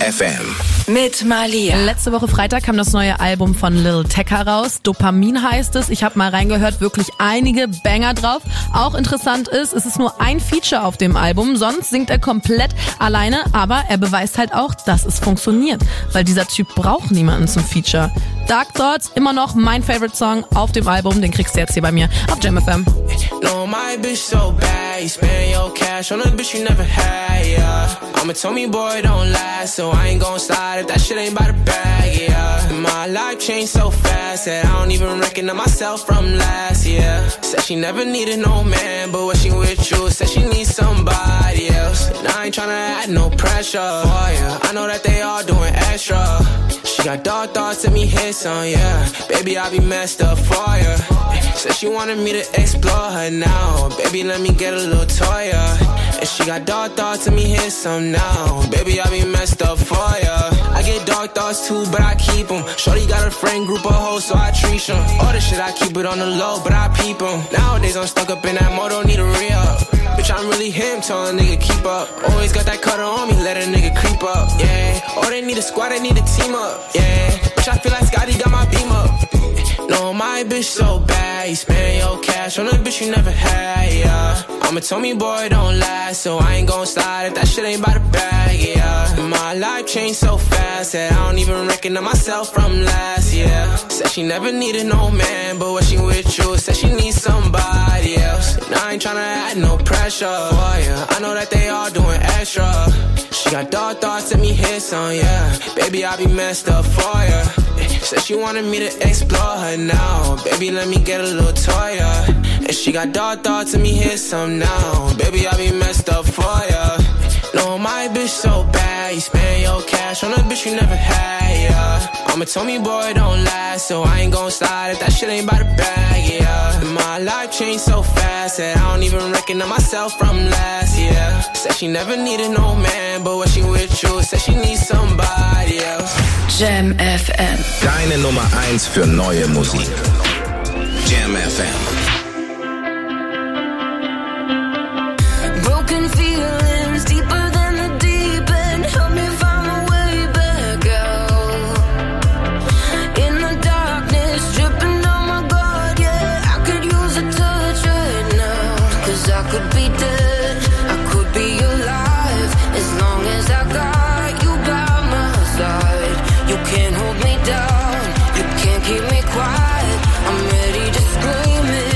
A: FM.
B: Mit Malia.
I: Letzte Woche Freitag kam das neue Album von Lil Tecca raus. Dopamin heißt es. Ich habe mal reingehört, wirklich einige Banger drauf. Auch interessant ist, es ist nur ein Feature auf dem Album, sonst singt er komplett alleine, aber er beweist halt auch, dass es funktioniert, weil dieser Typ braucht niemanden zum Feature. Dark Thoughts, immer noch mein Favorite Song auf dem Album, den kriegst du jetzt hier bei mir auf Jam FM.
J: No, my bitch so bad, you spend your cash on a bitch you never had, yeah. I'm a Tommy boy, don't last, so I ain't gon' slide if that shit ain't by the bag, yeah. My life changed so fast that I don't even recognize myself from last year. Said she never needed no man, but when she with you, said she needs somebody else. And I ain't tryna add no pressure for ya. I know that they all doing extra. She got dark thoughts, let me hit some, yeah. Baby, I be messed up for ya. Said she wanted me to explore her now. Baby, let me get a little toy, yeah. And she got dark thoughts, let me hit some now. Baby, I be messed up for ya. I get dark thoughts too, but I keep them. Shorty got a friend group of hoes, so I treat them. All the shit, I keep it on the low, but I peep them. Nowadays, I'm stuck up in that mode, don't need a re-up. Bitch, I'm really him, tell a nigga keep up. Always got that cutter on me, let a nigga creep up, yeah. Oh, they need a squad, they need a team up, yeah. Bitch, I feel like Scotty got my beam up. No, my bitch so bad, you spend your cash on a bitch you never had, yeah. I'm a Tommy boy, don't last, so I ain't gon' slide if that shit ain't by the bag, yeah. My life changed so fast that I don't even recognize myself from last year. Said she never needed no man, but when she with you, said she needs somebody else. And I ain't tryna add no pressure for ya. I know that they all doing extra. She got dark thoughts, let me hit some, yeah. Baby, I be messed up for ya. Said she wanted me to explore her now. Baby, let me get a little toy, yeah. And she got dark thoughts, let me hit some now. Baby, I be messed up for ya. No, my bitch so bad, you spend your cash on a bitch you never had, yeah. I'm a Tommy boy, don't last, so I ain't gon' slide if that shit ain't by the bag, yeah. My life changed so fast that I don't even recognize myself from last year. Said she never needed no man, but when she with you, said she needs somebody else.
B: Jam FM.
A: Deine Nummer 1 für neue Musik. Jam FM.
U: Broken feelings deeper than the deep end. Help me find my way back out. In the darkness, dripping on my guard, yeah. I could use a touch right now. 'Cause I could be dead, I could be alive. As long as I got you by my side. You can't hold me down, you can't keep me quiet. I'm ready to scream it.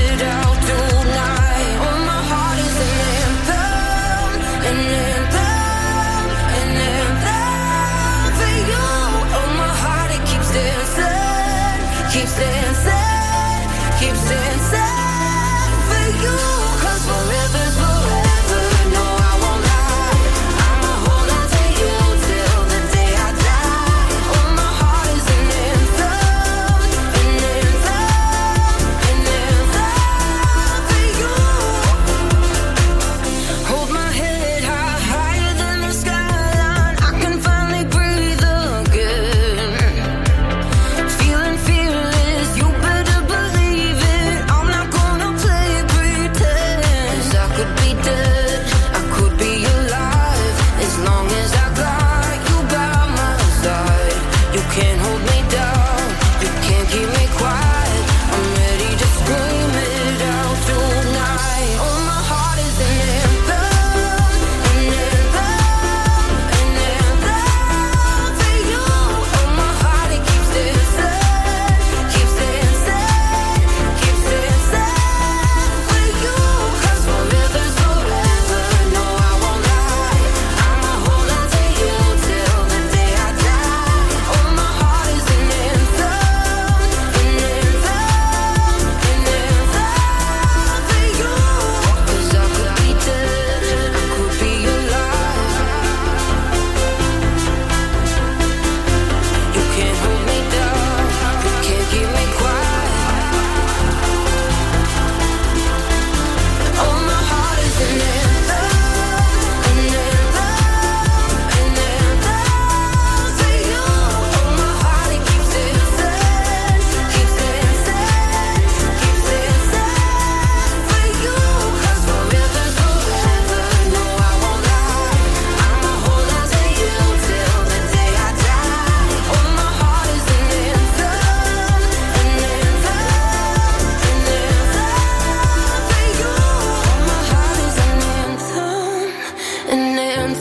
U: an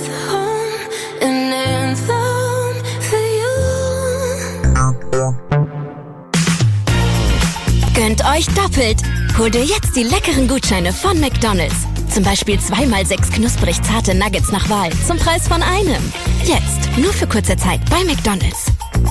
U: anthem for you.
C: Gönnt euch doppelt. Hol dir jetzt die leckeren Gutscheine von McDonald's. Zum Beispiel 2x6 knusprig zarte Nuggets nach Wahl zum Preis von einem. Jetzt, nur für kurze Zeit bei McDonald's.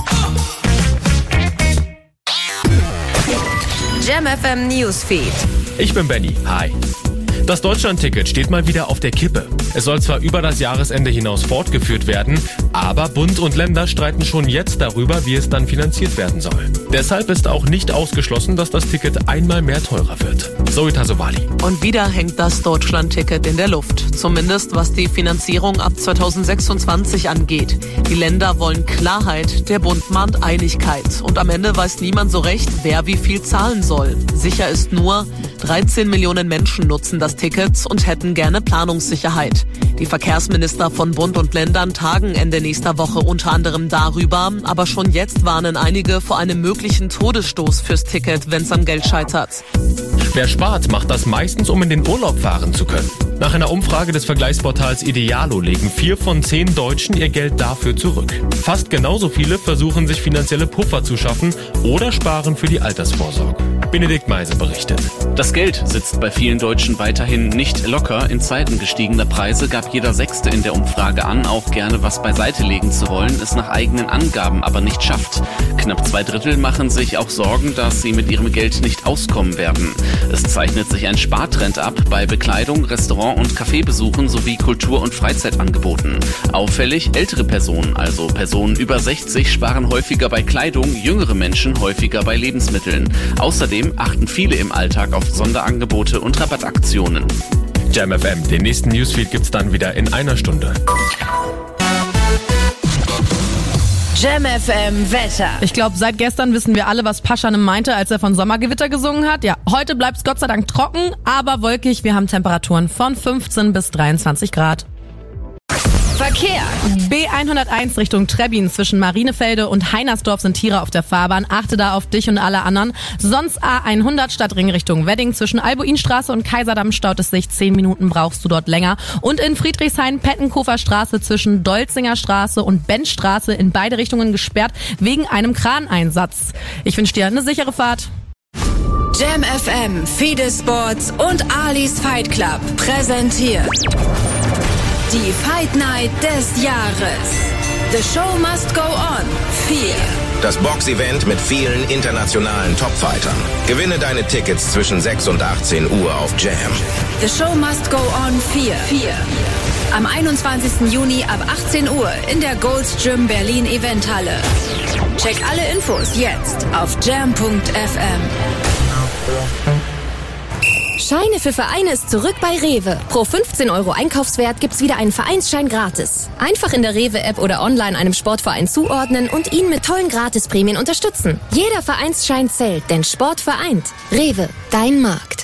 B: Jam FM Newsfeed.
D: Ich bin Benny. Hi. Das Deutschland-Ticket steht mal wieder auf der Kippe. Es soll zwar über das Jahresende hinaus fortgeführt werden, aber Bund und Länder streiten schon jetzt darüber, wie es dann finanziert werden soll. Deshalb ist auch nicht ausgeschlossen, dass das Ticket einmal mehr teurer wird. Zoe Tasovali.
V: Und wieder hängt das Deutschland-Ticket in der Luft. Zumindest was die Finanzierung ab 2026 angeht. Die Länder wollen Klarheit, der Bund mahnt Einigkeit. Und am Ende weiß niemand so recht, wer wie viel zahlen soll. Sicher ist nur, 13 Millionen Menschen nutzen das Ticket und hätten gerne Planungssicherheit. Die Verkehrsminister von Bund und Ländern tagen Ende nächster Woche unter anderem darüber, aber schon jetzt warnen einige vor einem möglichen Todesstoß fürs Ticket, wenn es am Geld scheitert.
D: Wer spart, macht das meistens, um in den Urlaub fahren zu können. Nach einer Umfrage des Vergleichsportals Idealo legen 4 von 10 Deutschen ihr Geld dafür zurück. Fast genauso viele versuchen, sich finanzielle Puffer zu schaffen oder sparen für die Altersvorsorge. Benedikt Meise berichtet.
W: Das Geld sitzt bei vielen Deutschen weiterhin nicht locker. In Zeiten gestiegener Preise gab jeder Sechste in der Umfrage an, auch gerne was beiseite legen zu wollen, es nach eigenen Angaben aber nicht schafft. Knapp 2/3 machen sich auch Sorgen, dass sie mit ihrem Geld nicht auskommen werden. Es zeichnet sich ein Spartrend ab bei Bekleidung, Restaurant- und Kaffeebesuchen sowie Kultur- und Freizeitangeboten. Auffällig, ältere Personen, also Personen über 60, sparen häufiger bei Kleidung, jüngere Menschen häufiger bei Lebensmitteln. Außerdem achten viele im Alltag auf Sonderangebote und Rabattaktionen.
D: Jam FM, den nächsten Newsfeed gibt's dann wieder in einer Stunde.
B: Jam FM Wetter.
I: Ich glaube, seit gestern wissen wir alle, was Paschanim meinte, als er von Sommergewitter gesungen hat. Ja, heute bleibt's Gott sei Dank trocken, aber wolkig. Wir haben Temperaturen von 15 bis 23 Grad.
B: Verkehr.
I: B101 Richtung Trebbin zwischen Marinefelde und Heinersdorf sind Tiere auf der Fahrbahn. Achte da auf dich und alle anderen. Sonst A100 Stadtring Richtung Wedding zwischen Albuinstraße und Kaiserdamm staut es sich. 10 Minuten brauchst du dort länger. Und in Friedrichshain Pettenkofer Straße zwischen Dolzinger Straße und Benchstraße in beide Richtungen gesperrt wegen einem Kraneinsatz. Ich wünsche dir eine sichere Fahrt.
B: Jam FM, Fide Sports und Ali's Fight Club präsentiert die Fight Night des Jahres. The Show Must Go On 4.
A: Das Boxevent mit vielen internationalen Topfightern. Gewinne deine Tickets zwischen 6 und 18 Uhr auf Jam.
B: The Show Must Go On 4. Am 21. Juni ab 18 Uhr in der Gold's Gym Berlin Eventhalle. Check alle Infos jetzt auf jam.fm.
G: Scheine für Vereine ist zurück bei Rewe. Pro 15 € Einkaufswert gibt's wieder einen Vereinsschein gratis. Einfach in der Rewe-App oder online einem Sportverein zuordnen und ihn mit tollen Gratisprämien unterstützen. Jeder Vereinsschein zählt, denn Sport vereint. Rewe, dein Markt.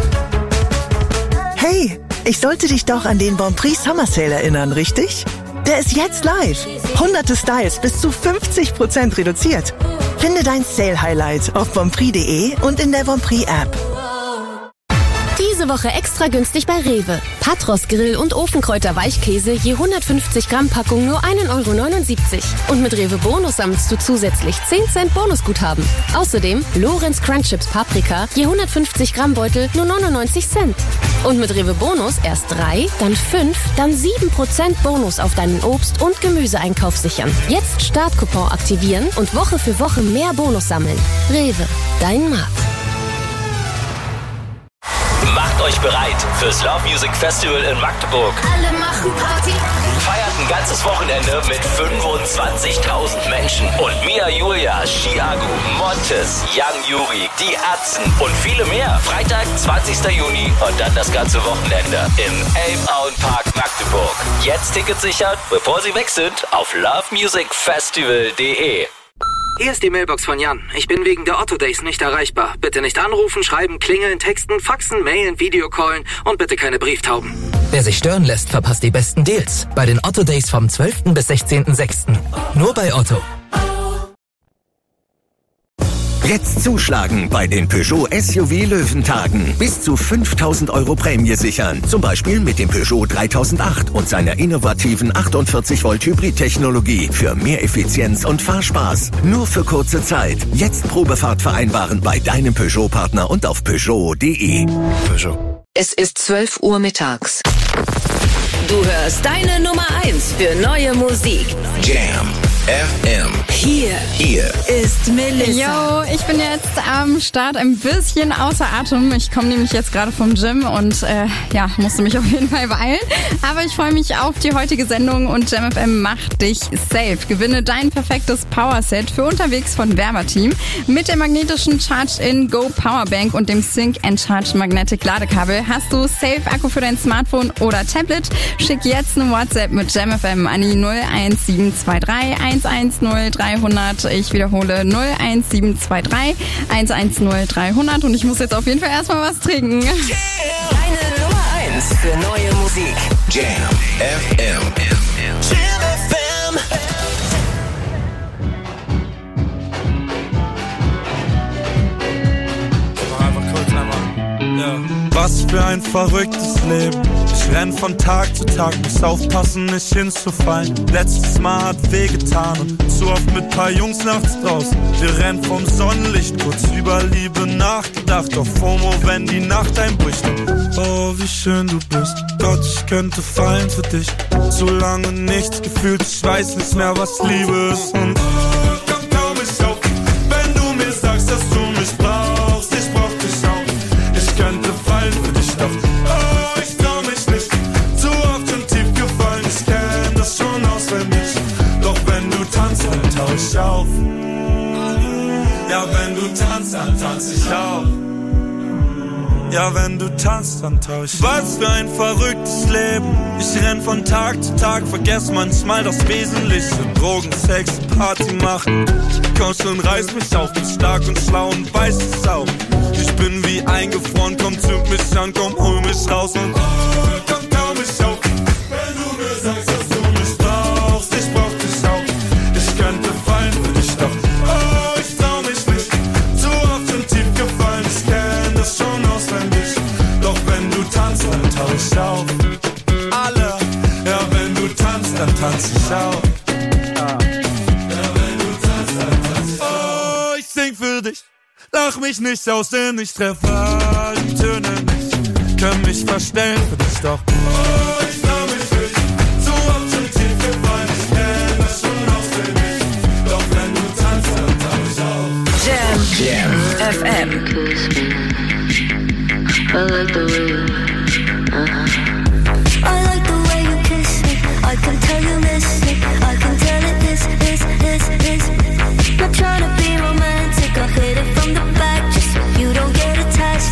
X: Hey, ich sollte dich doch an den Bon Prix Summer Sale erinnern, richtig? Der ist jetzt live. Hunderte Styles bis zu 50% reduziert. Finde dein Sale-Highlight auf bonprix.de und in der Bon Prix App.
G: Diese Woche extra günstig bei Rewe. Patros Grill- und Ofenkräuter Weichkäse je 150 Gramm Packung nur 1,79 €. Und mit Rewe Bonus sammelst du zusätzlich 10 Cent Bonusguthaben. Außerdem Lorenz Crunch Chips Paprika je 150 Gramm Beutel nur 99 Cent. Und mit Rewe Bonus erst 3, dann 5, dann 7% Bonus auf deinen Obst- und Gemüseeinkauf sichern. Jetzt Startcoupon aktivieren und Woche für Woche mehr Bonus sammeln. Rewe, dein Markt.
H: Macht euch bereit fürs Love Music Festival in Magdeburg.
U: Alle machen Party.
H: Feiert ein ganzes Wochenende mit 25.000 Menschen. Und Mia Julia, Chiago, Montes, Young Yuri, die Atzen und viele mehr. Freitag, 20. Juni und dann das ganze Wochenende im Elbauern Park Magdeburg. Jetzt Tickets sichern, bevor sie weg sind, auf lovemusicfestival.de.
Y: Hier ist die Mailbox von Jan. Ich bin wegen der Otto Days nicht erreichbar. Bitte nicht anrufen, schreiben, klingeln, texten, faxen, mailen, Videocallen und bitte keine Brieftauben.
Z: Wer sich stören lässt, verpasst die besten Deals. Bei den Otto Days vom 12. bis 16.06. Nur bei Otto.
E: Jetzt zuschlagen bei den Peugeot SUV Löwentagen. Bis zu 5.000 € Prämie sichern. Zum Beispiel mit dem Peugeot 3008 und seiner innovativen 48 Volt Hybrid-Technologie für mehr Effizienz und Fahrspaß. Nur für kurze Zeit. Jetzt Probefahrt vereinbaren bei deinem Peugeot-Partner und auf Peugeot.de. Peugeot.
B: Es ist 12 Uhr mittags. Du hörst deine Nummer 1 für neue Musik.
A: Jam FM.
B: Hier ist Melissa.
K: Yo, ich bin jetzt am Start ein bisschen außer Atem. Ich komme nämlich jetzt gerade vom Gym und musste mich auf jeden Fall beeilen. Aber ich freue mich auf die heutige Sendung und Jam FM macht dich safe. Gewinne dein perfektes Powerset für unterwegs von Werberteam mit der magnetischen Charge-in Go Powerbank und dem Sync & Charge Magnetic Ladekabel. Hast du safe Akku für dein Smartphone oder Tablet? Schick jetzt eine WhatsApp mit Jam FM an die 01723 110 300. Ich wiederhole 01723 110 300 und ich muss jetzt auf jeden Fall erstmal was trinken.
B: Deine Nummer 1 für neue Musik.
A: Jam FM.
B: Jam FM.
N: Was für ein verrücktes Leben. Ich renn von Tag zu Tag, muss aufpassen, nicht hinzufallen. Letztes Mal hat wehgetan und zu oft mit paar Jungs nachts draußen. Wir rennen vom Sonnenlicht, kurz über Liebe nachgedacht. Auf FOMO, wenn die Nacht einbricht. Oh, wie schön du bist. Gott, ich könnte fallen für dich. Zu lange nichts gefühlt, ich weiß nicht mehr, was Liebe ist. Und komm kaum ich auf, wenn du mir sagst, dass du mich brauchst. Ich brauch dich auch. Ich könnte fallen für dich, doch oh, ich trau mich nicht. Zu oft schon tief gefallen, ich kenn das schon auswendig. Doch wenn du tanzt, dann tauch ich auf. Ja, wenn du tanzt, dann tanz ich auch. Ja, wenn du tanzt, dann tauch ich. Was für ein verrücktes Leben. Ich renn von Tag zu Tag, vergess manchmal das Wesentliche. Drogen, Sex, Party machen. Komm schon, reiß mich auf, bin stark und schlau und weiß es auch. Ich bin wie eingefroren, komm, zünd mich an, komm, hol mich raus und komm kaum ich auf. Wenn du mir sagst, dass du mich brauchst, ich brauch dich auch. Ich könnte fallen für dich, doch oh, ich trau mich nicht. Zu oft schon tief gefallen, ich kenn das schon auswendig. Doch wenn du tanzt, dann tauch ich auf. Alle, ja, wenn du tanzt, dann tanz ich auch. Sing für dich, lach mich nicht aus, denn ich treffe all die Töne nicht. Können mich verstellen für dich, doch oh, ich trau mich nicht. So oft schon tief gefallen, ich kenn das schon auswendig. Doch wenn du tanzt, dann tauch ich auf.
B: Jam FM.
U: I like the way you, I like the way you kiss me. I can tell you miss me. I can tell it is. Not trying to be romantic, I hit it from the back just so you don't get attached.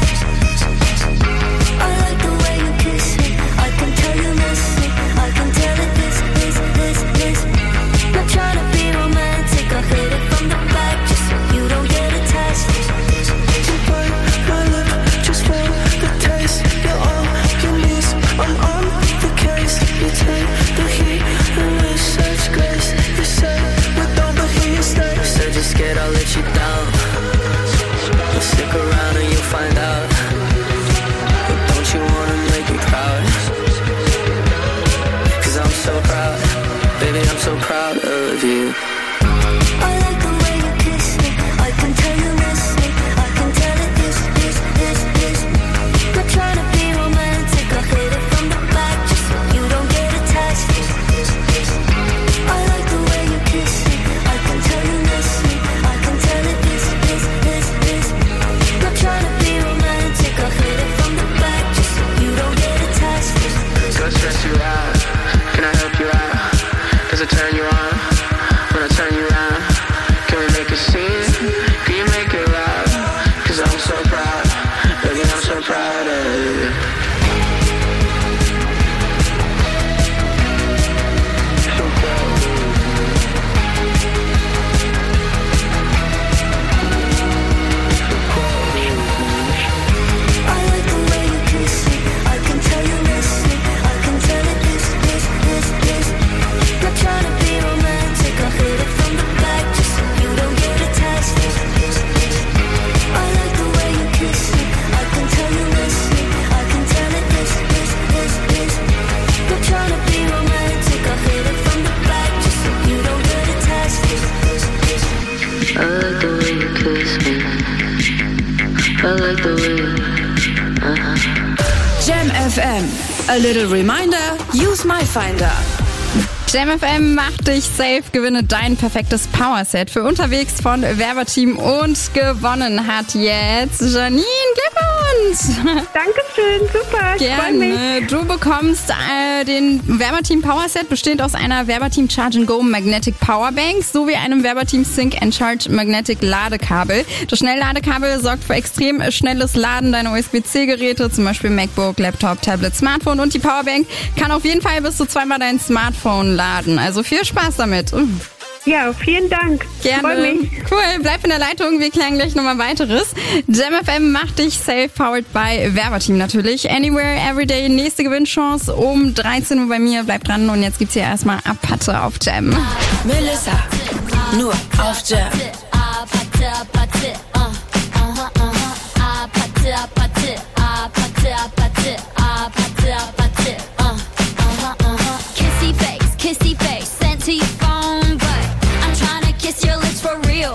U: I like the way you kiss me. I can tell you miss me. I can tell it is. Not trying to be romantic, I hit it from the back just so you don't get attached. You bite my lip just for the taste. You're all you need, I'm on the case. You take the heat and with such grace. You say with all the heat you stay. Said you're scared I'll let you down. But stick around and you'll find out. But don't you wanna make me proud? Cause I'm so proud. Baby, I'm so proud of you. I like the way you kiss me. I can tell you miss me. I can tell it is. Not trying to be romantic. I hit it from the back just so you don't get attached. I like the way you kiss me. I can tell you miss me. I can tell it is. Not trying to be romantic. I hit it from the back just so you don't get attached.
O: Go stress you out. Can I help you out? Does it turn you on? When I turn you around, can we make a scene? Can you make it loud? Cause I'm so proud. Baby, I'm so proud of you.
U: I like the way you kiss me. I can tell you miss me. I can tell it is. Not trying to be
B: A little reminder, use MyFinder.
K: Jam FM macht dich safe, gewinne dein perfektes Powerset für unterwegs von Werberteam und gewonnen hat jetzt Janine. Glückwunsch!
F: Dankeschön, super, ich freu mich.
K: Gerne. Du bekommst den Werberteam Powerset, bestehend aus einer Werberteam Charge & Go Magnetic Powerbank sowie einem Werberteam Sync & Charge Magnetic Ladekabel. Das Schnellladekabel sorgt für extrem schnelles Laden deiner USB-C-Geräte, zum Beispiel MacBook, Laptop, Tablet, Smartphone, und die Powerbank kann auf jeden Fall bis zu 2-mal dein Smartphone laden. Also viel Spaß damit.
F: Ja, vielen Dank.
K: Gerne.
F: Freu mich.
K: Cool, bleib in der Leitung, wir klären gleich nochmal weiteres. Jam FM macht dich safe, powered by Werberteam natürlich. Anywhere, Everyday, nächste Gewinnchance um 13 Uhr bei mir. Bleib dran und jetzt gibt's hier erstmal Apate auf Jam.
B: Melissa, nur auf Jam.
U: Kissy face, sent to your phone, but I'm trying to kiss your lips for real.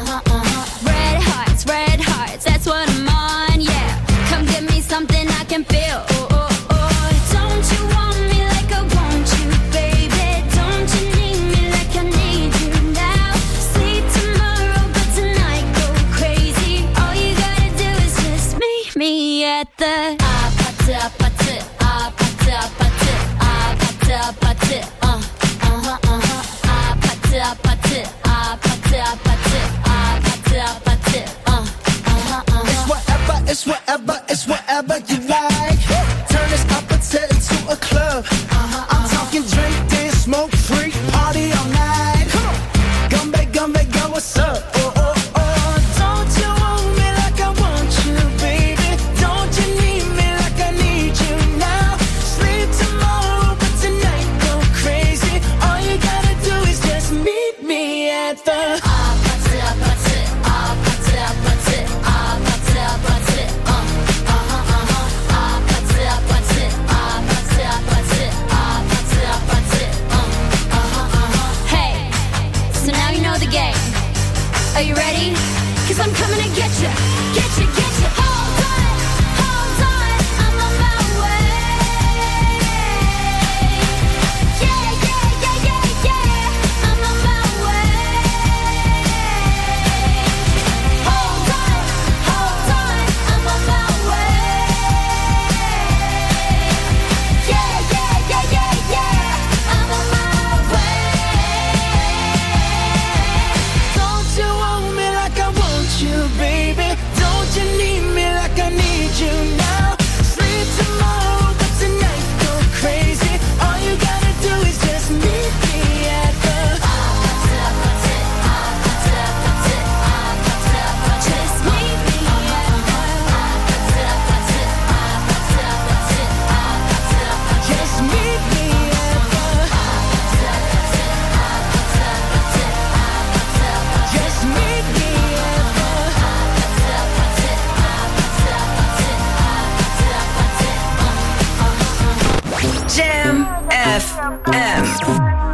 U: Red hearts, that's what I'm on, yeah. Come give me something I can feel. Don't you want me like I want you, baby? Don't you need me like I need you now? Sleep tomorrow, but tonight go crazy. All you gotta do is just meet me at the
J: It's whatever you like. Turn this opposite into a club. I'm talking drink, dance, smoke, freak, party all night. Come back, girl, what's up? Don't you want me like I want you, baby? Don't you need me like I need you now? Sleep tomorrow, but tonight go crazy. All you gotta do is just meet me at the
U: Are you ready? 'Cause I'm coming to get you. Hold on, I'm on my way. Yeah, I'm on my way. Hold on, I'm on my way. Yeah, I'm on my way.
J: Don't you want me like I want you, baby? Don't you need me like I need you now? Sleep tomorrow, but tonight go crazy. All you gotta do is just meet me at the
U: Just meet me at
J: Just meet me at the Just meet me
B: Jam FM.